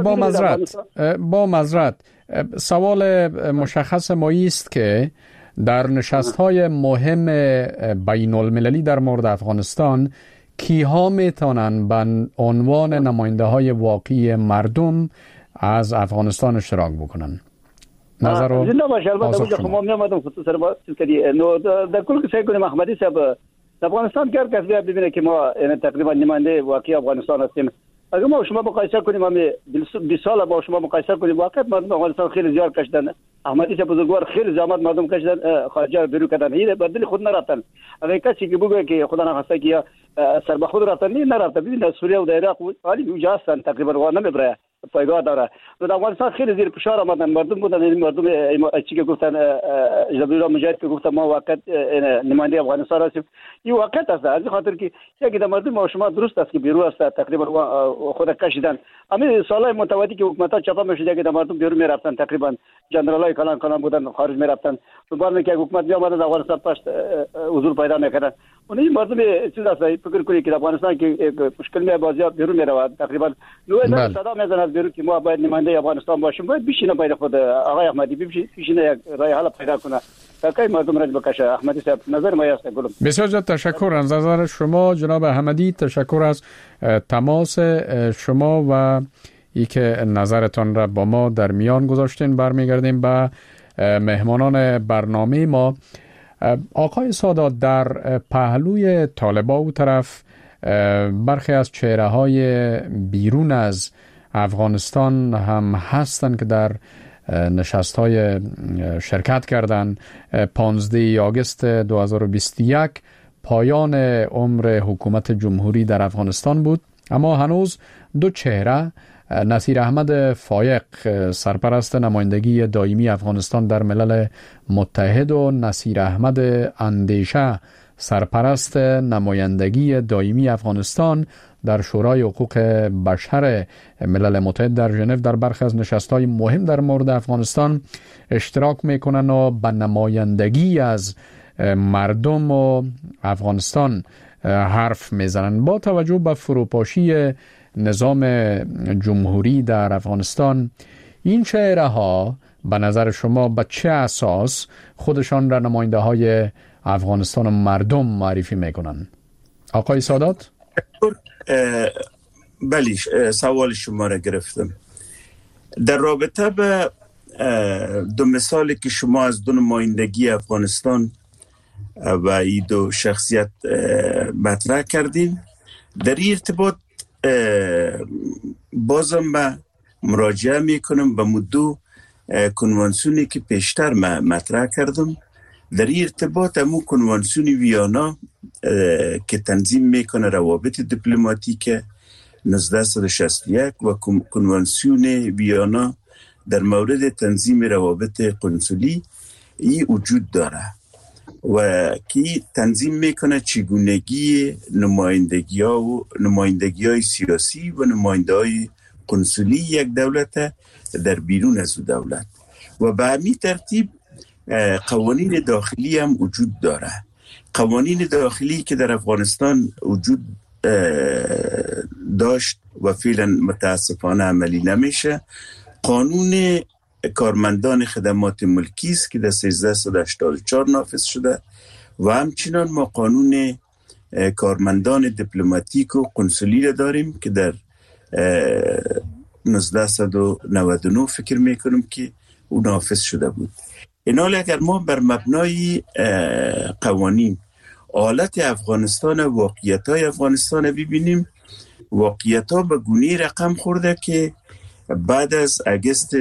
B: با معذرت سوال مشخص ما است که در نشست‌های مهم بین المللی در مورد افغانستان کیها میتونن به عنوان نماینده‌های واقعی مردم از افغانستان اشتراک بکنن؟ نظر رو
G: زنده باشه. البته شما میامدم خصوصا با چیزی در کل که سعی کنیم احمدی صاحب افغانستان کار کس بیاد ببینه که ما تقریبا نماینده واقعی افغانستان هستیم. اگر ما شما مقایسه کنیم همه 20 سال با شما مقایسه کنیم، واقعا مردم افغانستان خیلی زیاد کشیدن. احمدی صاحب بزرگوار خیلی زحمت مردم کشیدن، خارجه بیرون کردن، این بدل خود نرفتن. اگر کسی که بگه که خدا نخواسته که سر به خود رفتن نرفتن. ببین در سوریه و در عراق حالی اونجا هستن تقریبا و نمیبره. پایگاه داره. در افغانستان خیلی زیر فشار آمدن مردم بودن، این مردم چی که گفتن جبریل مجاهد که گفتن ما واقعا نماینده افغانستان هستیم، این واقعیت است. از خاطر که یکی در مردم ما شما درست است که بیرو است تقریبا خود کشیدن. همین سالهای متوالی که حکومت‌ها چپا میشد که در مردم بیرو میرفتن، تقریبا جنرالای کلان بودن خارج میرفتن، تو بعد که حکومت میآمد در افغانستان پشت حضور پیدا میکردن. اون این مردم چیز است فکر کنید که در افغانستان که مشکل می بازی بیرو میرود، تقریبا نوع صدا میزنه از بیرو که ما باید نماینده افغانستان باشیم، باید بشینه باید خود آقای احمدی بشینه یک راه حل پیدا کنه تا که مردم رنج بکشه. احمدی صاحب نظر ما است. گلم
B: بسیار زیاد تشکر از نظر شما جناب احمدی، تشکر از تماس شما و ای که نظرتان را با ما در میان گذاشتین. برمیگردیم به مهمانان برنامه ما. آقای سادات، در پهلوی طالبان او طرف برخی از چهره های بیرون از افغانستان هم هستند که در نشست های شرکت کردند. 15 آگوست 2021 پایان عمر حکومت جمهوری در افغانستان بود، اما هنوز دو چهره، نصیر احمد فایق سرپرست نمایندگی دائمی افغانستان در ملل متحد و نصیر احمد اندیشه سرپرست نمایندگی دائمی افغانستان در شورای حقوق بشر ملل متحد در ژنو در برخی از نشست‌های مهم در مورد افغانستان اشتراک میکنن و به نمایندگی از مردم و افغانستان حرف میزنن. با توجه به فروپاشی نظام جمهوری در افغانستان، این چهره ها به نظر شما به چه اساس خودشان را نماینده های افغانستان و مردم معرفی میکنن؟ آقای سادات؟
D: بله، سوال شما را گرفتم. در رابطه به دو مثالی که شما از دو نمایندگی افغانستان و این دو شخصیت مطرح کردین، در این ارتباط بازم به مراجعه میکنم به مدو کنوانسیونی که پیشتر مطرح کردم. در این ارتباط همون کنوانسیون ویانا که تنظیم میکنه روابط دیپلماتیک 1961 و کنوانسیون ویانا در مورد تنظیم روابط قنصلی این وجود داره و که تنظیم میکنه چگونگی نمایندگی های سیاسی و نماینده های قنصلی یک دولت در بیرون از دولت و به همین ترتیب قوانین داخلی هم وجود داره. قوانین داخلی که در افغانستان وجود داشت و فعلا متاسفانه عملی نمیشه، قانون کارمندان خدمات ملکی است که در 1384 نافذ شده و همچنان ما قانون کارمندان دیپلماتیک و قنصلی را داریم که در 1999 فکر میکنم که او نافذ شده بود. این حال اگر ما بر مبنای قوانین حالت افغانستان و واقعیت‌های افغانستان ببینیم، واقعیت‌ها به گونه رقم خورده که بعد از اگست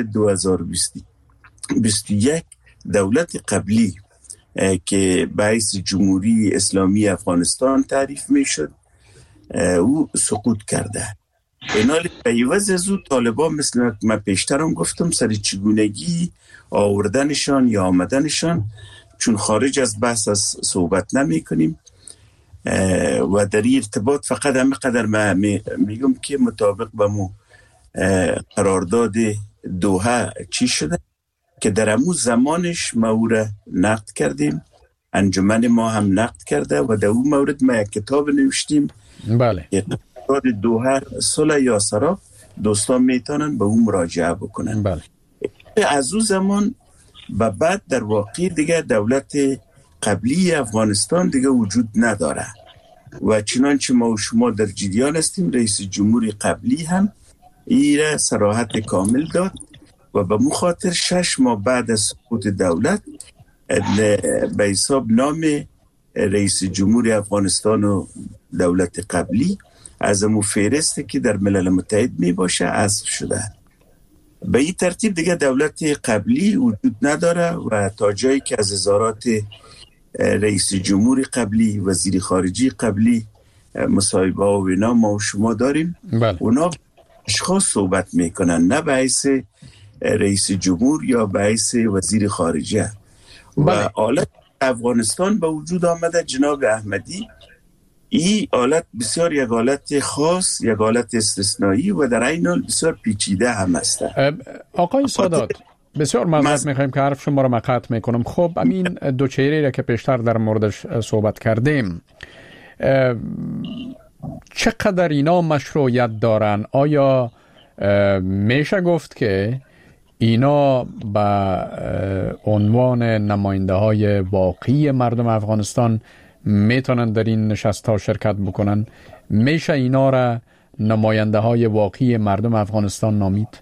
D: 2021 دولت قبلی که باعث جمهوری اسلامی افغانستان تعریف میشد او سقوط کرده. این حال پیوز از او طالبان مثل ما پیشترم گفتم سر چگونگی آوردنشان یا آمدنشان، چون خارج از بحث از صحبت نمی کنیم و در این ارتباط فقط همه قدر میگم که مطابق با مو قرارداد دوحه چی شده که در همون زمانش ما او را نقد کردیم، انجمن ما هم نقد کرده و در اون مورد ما یک کتاب نوشتیم.
B: بله.
D: قرارداد دوحه صلح یا سراب، دوستان میتونن به اون مراجعه بکنن.
B: بله.
D: از اون زمان به بعد در واقع دیگه دولت قبلی افغانستان دیگه وجود نداره و چنانچه ما و شما در جریان هستیم، رئیس جمهور قبلی هم این صراحت کامل داد و به مخاطر 6 ماه بعد از سقوط دولت به حساب نام رئیس جمهور افغانستان و دولت قبلی از امو فهرستی که در ملل متحد می باشه حذف شده. به این ترتیب دیگه دولت قبلی وجود نداره و تا جایی که از وزارات رئیس جمهور قبلی، وزیر خارجه قبلی مصاحبه و اینا ما و شما داریم.
B: بله.
D: اونا اشخاص صحبت میکنن، نه به حیث رئیس جمهور یا به حیث وزیر خارجه. و حالت افغانستان به وجود آمده جناب احمدی، این حالت بسیار یک حالت خاص، یک حالت استثنایی و در این حال بسیار پیچیده هم است.
B: آقای سادات، بسیار معذرت میخوایم که حرف شما را قطع میکنم. خب همین دو چهره را که پیشتر در موردش صحبت کردیم، چقدر اینا مشروعیت دارن؟ آیا میشه گفت که اینا به عنوان نماینده های واقعی مردم افغانستان میتونن در این نشست ها شرکت بکنن؟ میشه اینا را نماینده های واقعی مردم افغانستان نامید؟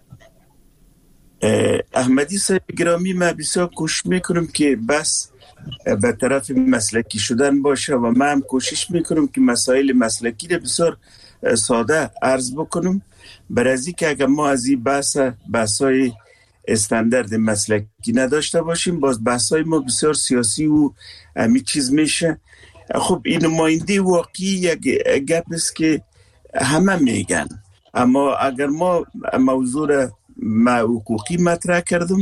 D: احمدی صاحب گرامی، من بسیار کوشش میکنم که بس به طرف مسلکی شدن باشه و من هم کوشش میکنم که مسائل مسلکی رو بسیار ساده عرض بکنم، برای از که اگر ما از این بحثای استاندارد مسلکی نداشته باشیم، باز بحثای ما بسیار سیاسی و همی چیز میشه. خب این نماینده واقعی یک گپ است که همه میگن، اما اگر ما موضوع حقوقی مطرح کردم،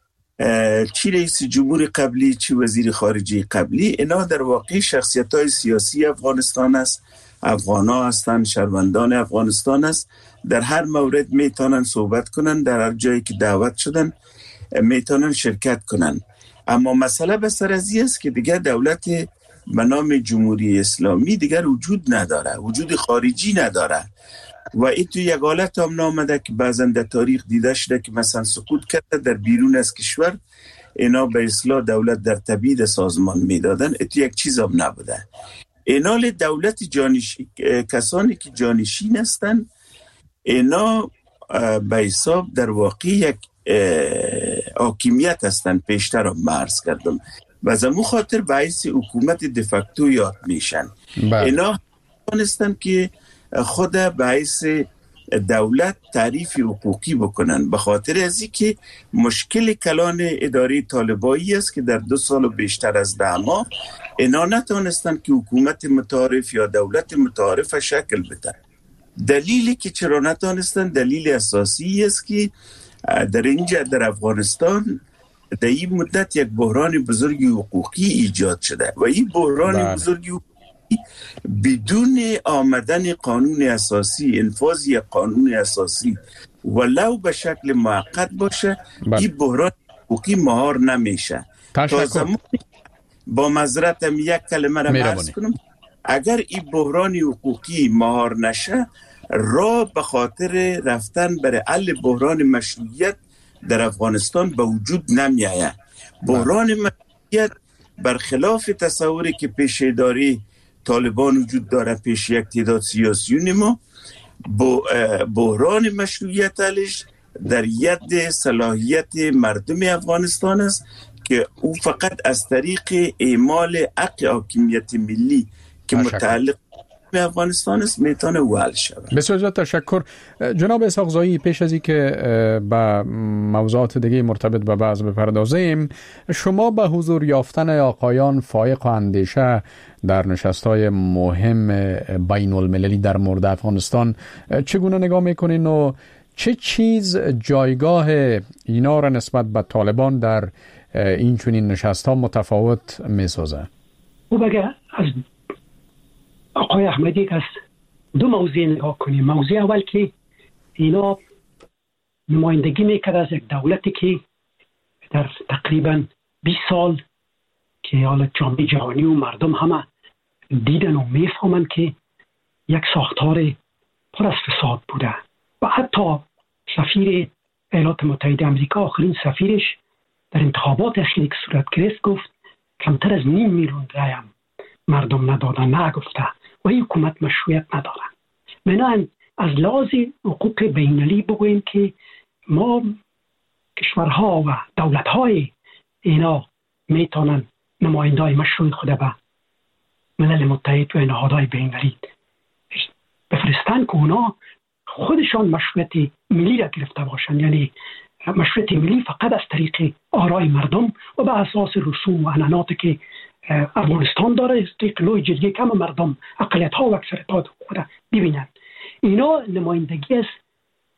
D: چی رئیس جمهور قبلی چی وزیر خارجه قبلی، اینا در واقع شخصیت‌های سیاسی افغانستان است، افغان‌ها هستند، شهروندان افغانستان است، در هر مورد میتونن صحبت کنن، در هر جایی که دعوت شدن میتونن شرکت کنن. اما مسئله بسر از این است که دیگر دولت به نام جمهوری اسلامی دیگر وجود نداره، وجود خارجی نداره و این تو یک حالت هم نامده که بعضا در تاریخ دیده شده که مثلا سقوط کرده در بیرون از کشور، اینا به اصلاح دولت در تبعید سازمان میدادن، این تو یک چیز هم نبوده. اینال دولت جانشین، کسانی که جانشین هستن، اینا به حساب در واقع یک حاکمیت هستن، پیشتر هم عرض کردم، و از امون خاطر به حیث حکومت دفکتو یاد میشن. اینا هستن که خود به حیث دولت تعریف حقوقی بکنن، به خاطر ازی که مشکل کلان اداره طالبایی است که در 2 سال و بیشتر از 10 ماه اینا نتونستن که حکومت متعارف یا دولت متعارف شکل بدن. دلیلی که چرا نتونستن، دلیل اساسی است که در اینجا در افغانستان در این مدت یک بحران بزرگی حقوقی ایجاد شده و این بحران بزرگی بدون آمدن قانون اساسی، انفاذ یک قانون اساسی ولو به شکل موقت باشه، این بحران حقوقی مهار نمیشه. تا زمانی با معذرتم یک کلمه را عرض کنم، اگر این بحران حقوقی مهار نشه، راه به خاطر رفتن برای حل بحران مشروعیت در افغانستان به وجود نمیآید. بحران مشروعیت برخلاف تصوری که پیش اداره طالبان وجود داره، پیش یک تعداد سیاسیون ما، بحران مشروعیت حلش در ید صلاحیت مردم افغانستان است که او فقط از طریق اعمال حق حاکمیت ملی که متعلق به افغانستان است میتونه حل شود.
B: بسیار زیاد تشکر جناب اسحاق زایی. پیش از اینکه به موضوعات دیگه مرتبط به بعض بپردازیم، شما به حضور یافتن آقایان فائق و اندیشه در نشست‌های مهم بین المللی در مورد افغانستان چگونه نگاه میکنین و چه چیز جایگاه اینا را نسبت به طالبان در این چنین نشست‌ها متفاوت میسازه؟
E: او بگه از آقای احمدی که از 2 موضوع نگاه کنیم. موضوع اول که اینا نمایندگی میکرد از یک دولتی که در تقریبا 20 سال که حالا جامعه جهانی و مردم همه دیدن و میفهمن که یک ساختار پر از فساد بوده و حتی سفیر ایالات متحده آمریکا، آخرین سفیرش در انتخابات اخیری که صورت گرفت گفت کمتر از 500,000 رأی مردم ندادن، نگفته و این حکومت مشروعیت نداره. من از لحاظ حقوق بین‌المللی بگوییم که ما کشورها و دولت‌های اینا میتونن نمایندای مشروع خود به ملل متحد و نهادهای بین‌المللی بفرستن که اونا خودشان مشروعیت ملی را گرفته باشند. یعنی مشروعیت ملی فقط از طریق آرای مردم و به اساس رسوم و عنعناتی که افغانستان داره، از طریق لوی جرگه کم مردم اقلیت‌ها و اکثریت‌ها خود ببینن. اینا نمایندگی است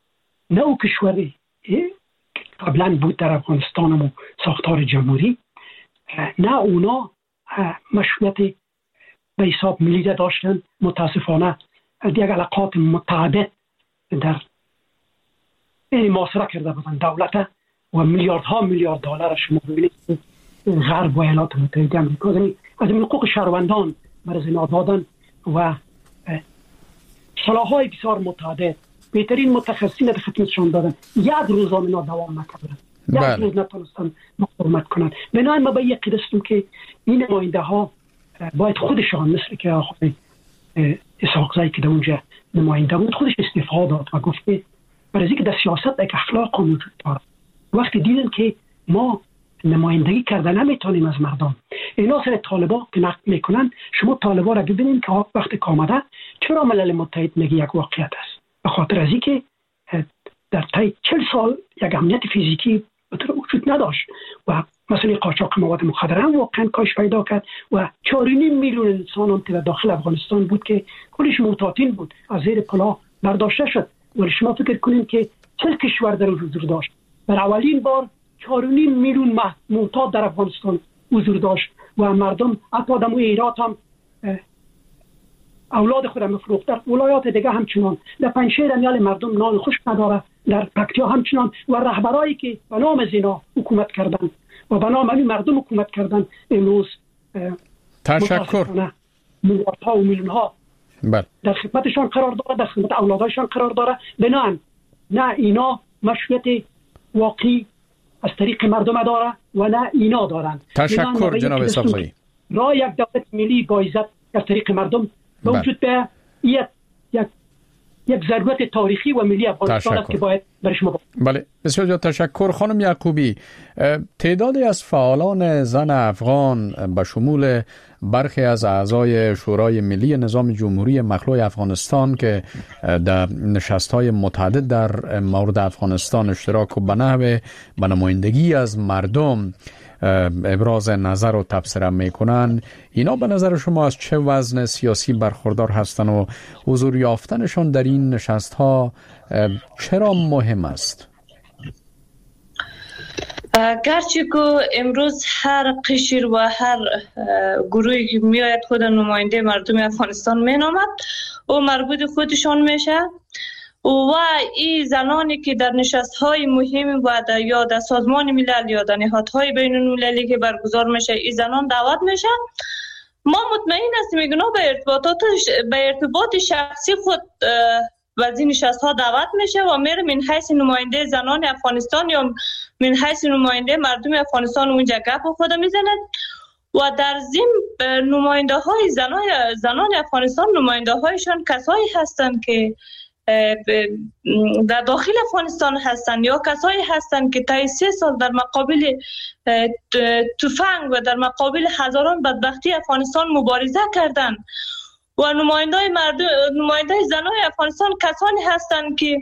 E: نه او کشوری قبلا بود در افغانستان و ساختار جمهوری، نه اونا مشروعیت به حساب ملی داشتن. متاسفانه یک علاقات متعدد در این محاصره کرده بودن دولت و میلیاردها میلیارد دلار شما ببینید غرب و ایالات متحده آمریکا از این حقوق شهروندان برای زنا دادن و صلاح‌های بسیار متعدد. بهترین متخصصین در خدمتشان دادن، یک روز هم اینا دوام نکردن، یک روز نتونستن مقاومت کنن. بنابراین ما به یک قیدستم که این نماینده ها باید خودشان مثل که آقای اسحاقزی که در اونجا نماینده بود خودش استعفا داد و گفت که برای اینکه در سیاست یک اخلاق وجود داره. وقتی دیدن که ما نمایندگی کرده نمیتونیم از مردم، اینا سر طالبا که نقد میکنن، شما طالبا را ببینید که وقتی که آمده چرا ملل متحد میگه یک واقعیت است؟ به خاطر از اینکه در طی 40 سال یک امنیت فیزیکی به طور وجود نداشت و مثلا قاچاق مواد مخدر هم واقعا کاش پیدا کرد و 4.5 میلیون انسان هم در داخل افغانستان بود که کلش معتادین بود، از زیر پلا برداشته شد. ولی شما فکر کنین که 40 کشور در حضور داشت، در اولین بار 4.5 میلیون معتاد در افغانستان حضور داشت و مردم حتی آدم و ایرات هم اولاد خود هم فروخت. در ولایات دیگه همچنان، در پنجشیر امیال مردم نان خشک نداره، در پکتیا همچنان. و رهبرایی که به نام زنا حکومت کردن و به نام همین مردم حکومت کردن امروز
B: تشکر
E: میلیاردها و میلیون ها در خدمتشان قرار داره، در خدمت اولادشان قرار داره. بنابراین نه اینا مشروعیت واقعی از طریق مردم داره و نه اینا دارن.
B: تشکر جناب اسحاقزی.
E: راه یک دولت ملی با عزت از طریق مردم وجود به یک ضرورت تاریخی و ملی افغانستان است که باید برش ما.
B: بله بسیار زیاد تشکر. خانم یعقوبی، تعدادی از فعالان زن افغان به شمول برخی از اعضای شورای ملی نظام جمهوری مخلوع افغانستان که در نشست‌های متعدد در مورد افغانستان اشتراک و به نحو به نمایندگی از مردم ابراز نظر و تبصره میکنن، اینا به نظر شما از چه وزن سیاسی برخوردار هستند و حضور یافتنشان در این نشست‌ها چرا مهم است؟
F: گرچه که امروز هر قشر و هر گروهی که میآید خود نماینده مردم افغانستان مینامد و مربوط خودشان میشه و این زنانی که در نشست‌های مهم و یا در سازمان ملل یا در نهادهای بین المللی که برگزار میشه این زنان دعوت میشه. ما مطمئن هستیم میگن به ارتباط شخصی خود و از این نشست‌ها دعوت میشه و میره من حیث نماینده زنان افغانستان یا من حیث نماینده مردم افغانستان اونجا گپ خود میزنه و در ضمن نماینده های زنان افغانستان نماینده هایشان کسایی هستند که در داخل افغانستان هستند یا کسایی هستند که تا 3 سال در مقابل تفنگ و در مقابل هزاران بدبختی افغانستان مبارزه کردند و نماینده زنان افغانستان کسانی هستند که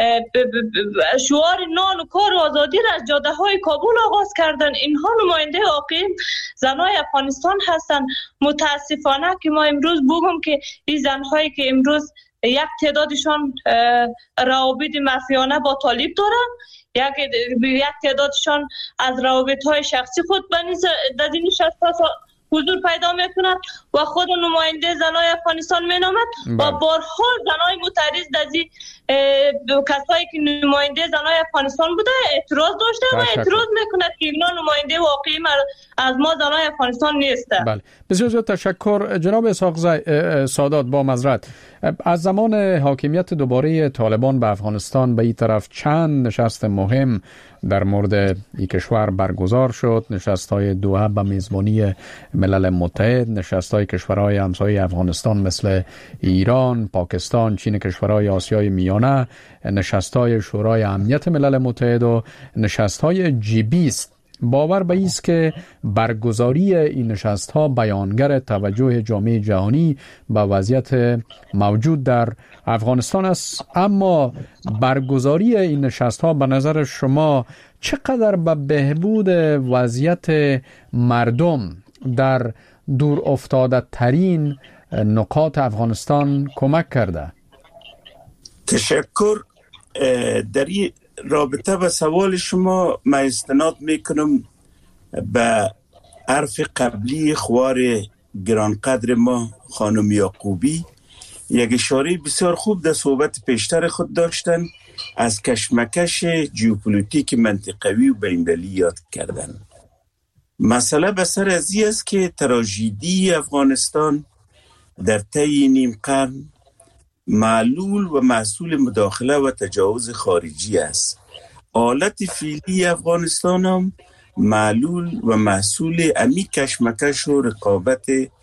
F: شعار نان و کار و آزادی را از جاده های کابل آغاز کردن. اینها نماینده واقعی زنان افغانستان هستند. متاسفانه که ما امروز بگم که این زنهایی که امروز یک تعدادشان روابط مافیانه با طالب دارن، یک تعدادشان از روابط‌های شخصی خود در این نشست‌ها حضور پیدا میکنند و خود نماینده زنای افغانستان مینامد و بارها زنای معترض از این کسایی که نماینده زنای افغانستان بوده اعتراض داشته و اعتراض میکند که اینا نماینده واقعی از ما زنای افغانستان نیسته.
B: بله بسیار زیاد تشکر. جناب اسحاقزی سادات، با معذرت، از زمان حاکمیت دوباره طالبان به افغانستان به این طرف چند نشست مهم در مورد این کشور برگزار شد. نشست‌های دوحه به میزبانی ملل متحد، نشست‌های کشورهای همسایه افغانستان مثل ایران، پاکستان، چین، کشورهای آسیای میانه، نشست‌های شورای امنیت ملل متحد و نشست‌های G20. باور به است که برگزاری این نشست‌ها بیانگر توجه جامعه جهانی به وضعیت موجود در افغانستان است. اما برگزاری این نشست‌ها به نظر شما چقدر به بهبود وضعیت مردم در دور افتاده ترین نقاط افغانستان کمک کرده؟
D: تشکر. در این رابطه به سوال شما من استناد میکنم به حرف قبلی خوار گرانقدر ما خانم یعقوبی. یک اشاره بسیار خوب در صحبت پیشتر خود داشتن، از کشمکش ژئوپلیتیک منطقوی و بین‌المللی یاد کردن. مسئله به سر از این است که تراژدی افغانستان در طی نیم قرن معلول و محصول مداخله و تجاوز خارجی است. حالت فعلی افغانستان هم معلول و محصول امی کشمکش و رقابت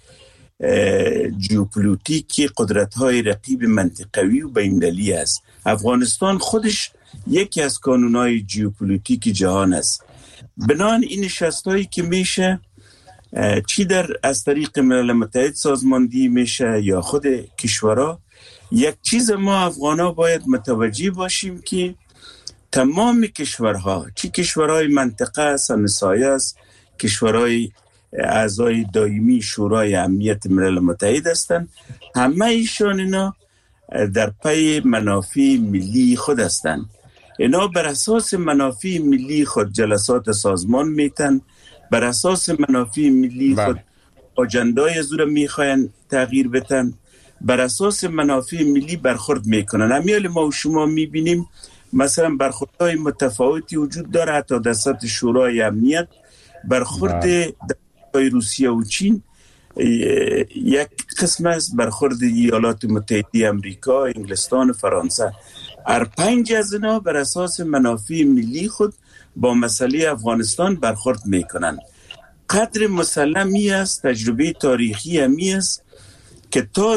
D: ژئوپلیتیک قدرت‌های رقیب منطقوی و بین‌المللی است. افغانستان خودش یکی از کانون‌های ژئوپلیتیک جهان است. بنابراین این نشست‌هایی که میشه چی در از طریق ملل متحد سازماندهی میشه یا خود کشورها، یک چیز ما افغان‌ها باید متوجه باشیم که تمام کشورها، چی کشورهای منطقه است، همسایه است، کشورهای اعضای دائمی شورای امنیت ملل متحد هستند، همه ایشان اینا در پی منافع ملی خود هستند. اینا بر اساس منافع ملی خود جلسات سازمان میتن، بر اساس منافع ملی خود آجندای زور میخواین تغییر بتن، بر اساس منافع ملی برخورد میکنن. امیال ما و شما میبینیم مثلا برخوردهای متفاوتی وجود داره، حتی در سطح شورای امنیت برخورد روسیه و چین یک قسم است، برخورد ایالات متحده امریکا، انگلستان و فرانسه. هر 5 از اینا بر اساس منافع ملی خود با مسئله افغانستان برخورد میکنن. قدر مسلمی است، تجربه تاریخی همی است که تا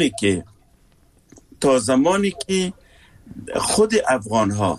D: زمانی که خود افغانها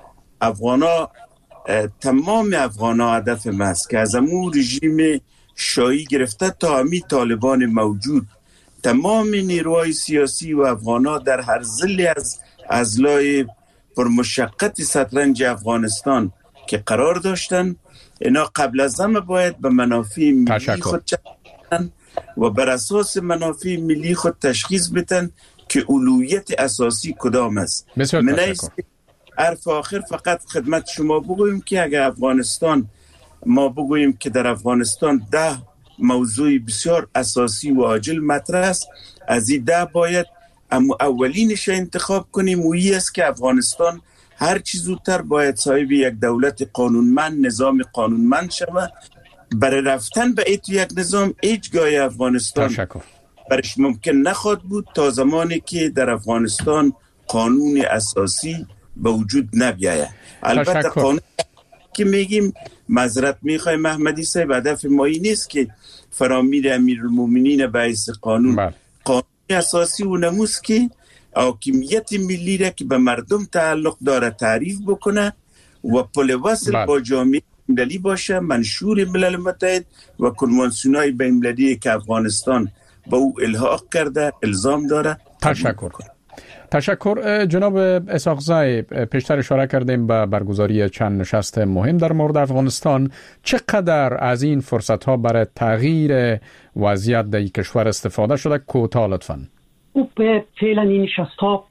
D: تمام افغانها هدف ماست که از امون رژیم شاهی گرفته تا همی طالبان موجود، تمام نیروهای سیاسی و افغانها در هر ضلع از اضلاع پرمشقت شطرنج افغانستان که قرار داشتن، اینا قبل از همه باید به منافع ملی خود چرخن و بر اساس منافع ملی خود تشخیص بدن که اولویت اساسی کدام است. حرف آخر فقط خدمت شما بگویم که اگر افغانستان ما بگوییم که در افغانستان 10 موضوع بسیار اساسی و عاجل مطرح است، از این 10 باید اولینش انتخاب کنیم و این است که افغانستان هر چی زودتر باید صاحب یک دولت قانونمند، نظام قانونمند شود. برای رفتن به یک نظام هیچگاه افغانستان برش ممکن نخواهد بود تا زمانی که در افغانستان قانون اساسی به وجود نبیاید. البته قانون که میگیم، معذرت میخوایم محمدی صاحب، هدف ما این نیست که فرامیر امیرالمومنین به حیث قانون اساسی و نموز که حاکمیت ملی را که به مردم تعلق داره تعریف بکنه و پل وصل با جامعه بین‌المللی باشه، منشور ملل متحد و کنوانسیون‌های بین‌المللی که افغانستان با او الحاق کرده الزام داره.
B: تشکر جناب اسحاقزی. پیشتر اشاره کردیم به برگزاری چند نشست مهم در مورد افغانستان. چقدر از این فرصت‌ها برای تغییر وضعیت در کشور استفاده شده؟ کوتاه لطفاً.
E: فعلا این نشست‌ها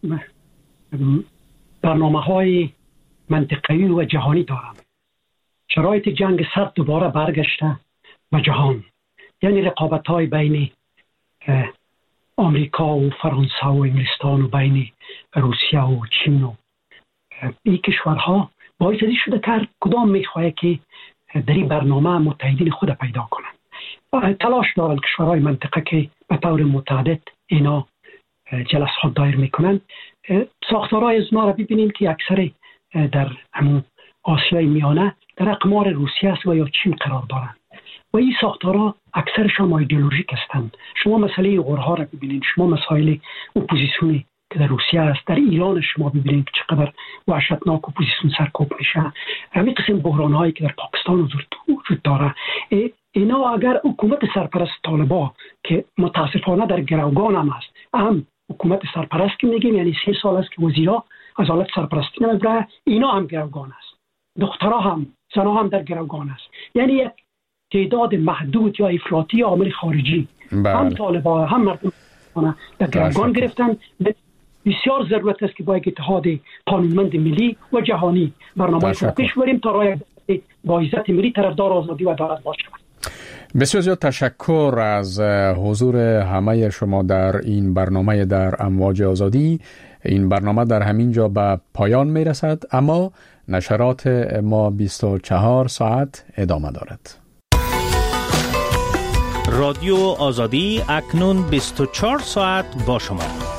E: برنامه‌های منطقه‌ای و جهانی دارند. شرایط جنگ سرد دوباره برگشته به جهان، یعنی رقابت‌های بین آمریکا و فرانسه و انگلستان و بین روسیه و چین و این کشورها باعث شده که کدام میخواهد که در این برنامه متحدین خود پیدا کنند. تلاش دارند کشورهای منطقه که به طور متعدد اینا جلسات دایر میکنند. ساختارهای از اونا را ببینیم که اکثر در همون آسیای میانه در اقمار روسیه است و یا چین قرار دارند و این ساختارها اکثرشان ایدئولوژیک هستند. شما مسئله غورها را ببینید، شما مسائل اپوزیسیونی که در روسیه است، در ایران شما ببینید که چقدر وحشتناک اپوزیسیون سرکوب میشه، همین قسم بحران هایی که در پاکستان وجود داره. اینا اگر حکومت سرپرست طالبان که متاسفانه در گروگان هم است، هم حکومت سرپرست که میگیم، یعنی 3 سال است که وزیرا از حالت سرپرستی نمیبره، اینا هم گروگان است، دخترها هم زنها هم در گروگان است. یعنی یک تعداد محدود یا افراطی عامل خارجی هم طالبان هم مردم در گروگان گرفتن. بسیار ضرورت است که با یک اتحاد قانونمند ملی و جهانی برنامه پیش بریم تا راه با عزت ملی طرفدار آزادی و عدالت باشیم.
B: بسیار زیاد تشکر از حضور همه شما در این برنامه در امواج آزادی. این برنامه در همین جا به پایان می رسد، اما نشرات ما 24 ساعت ادامه دارد.
H: رادیو آزادی اکنون 24 ساعت با شما.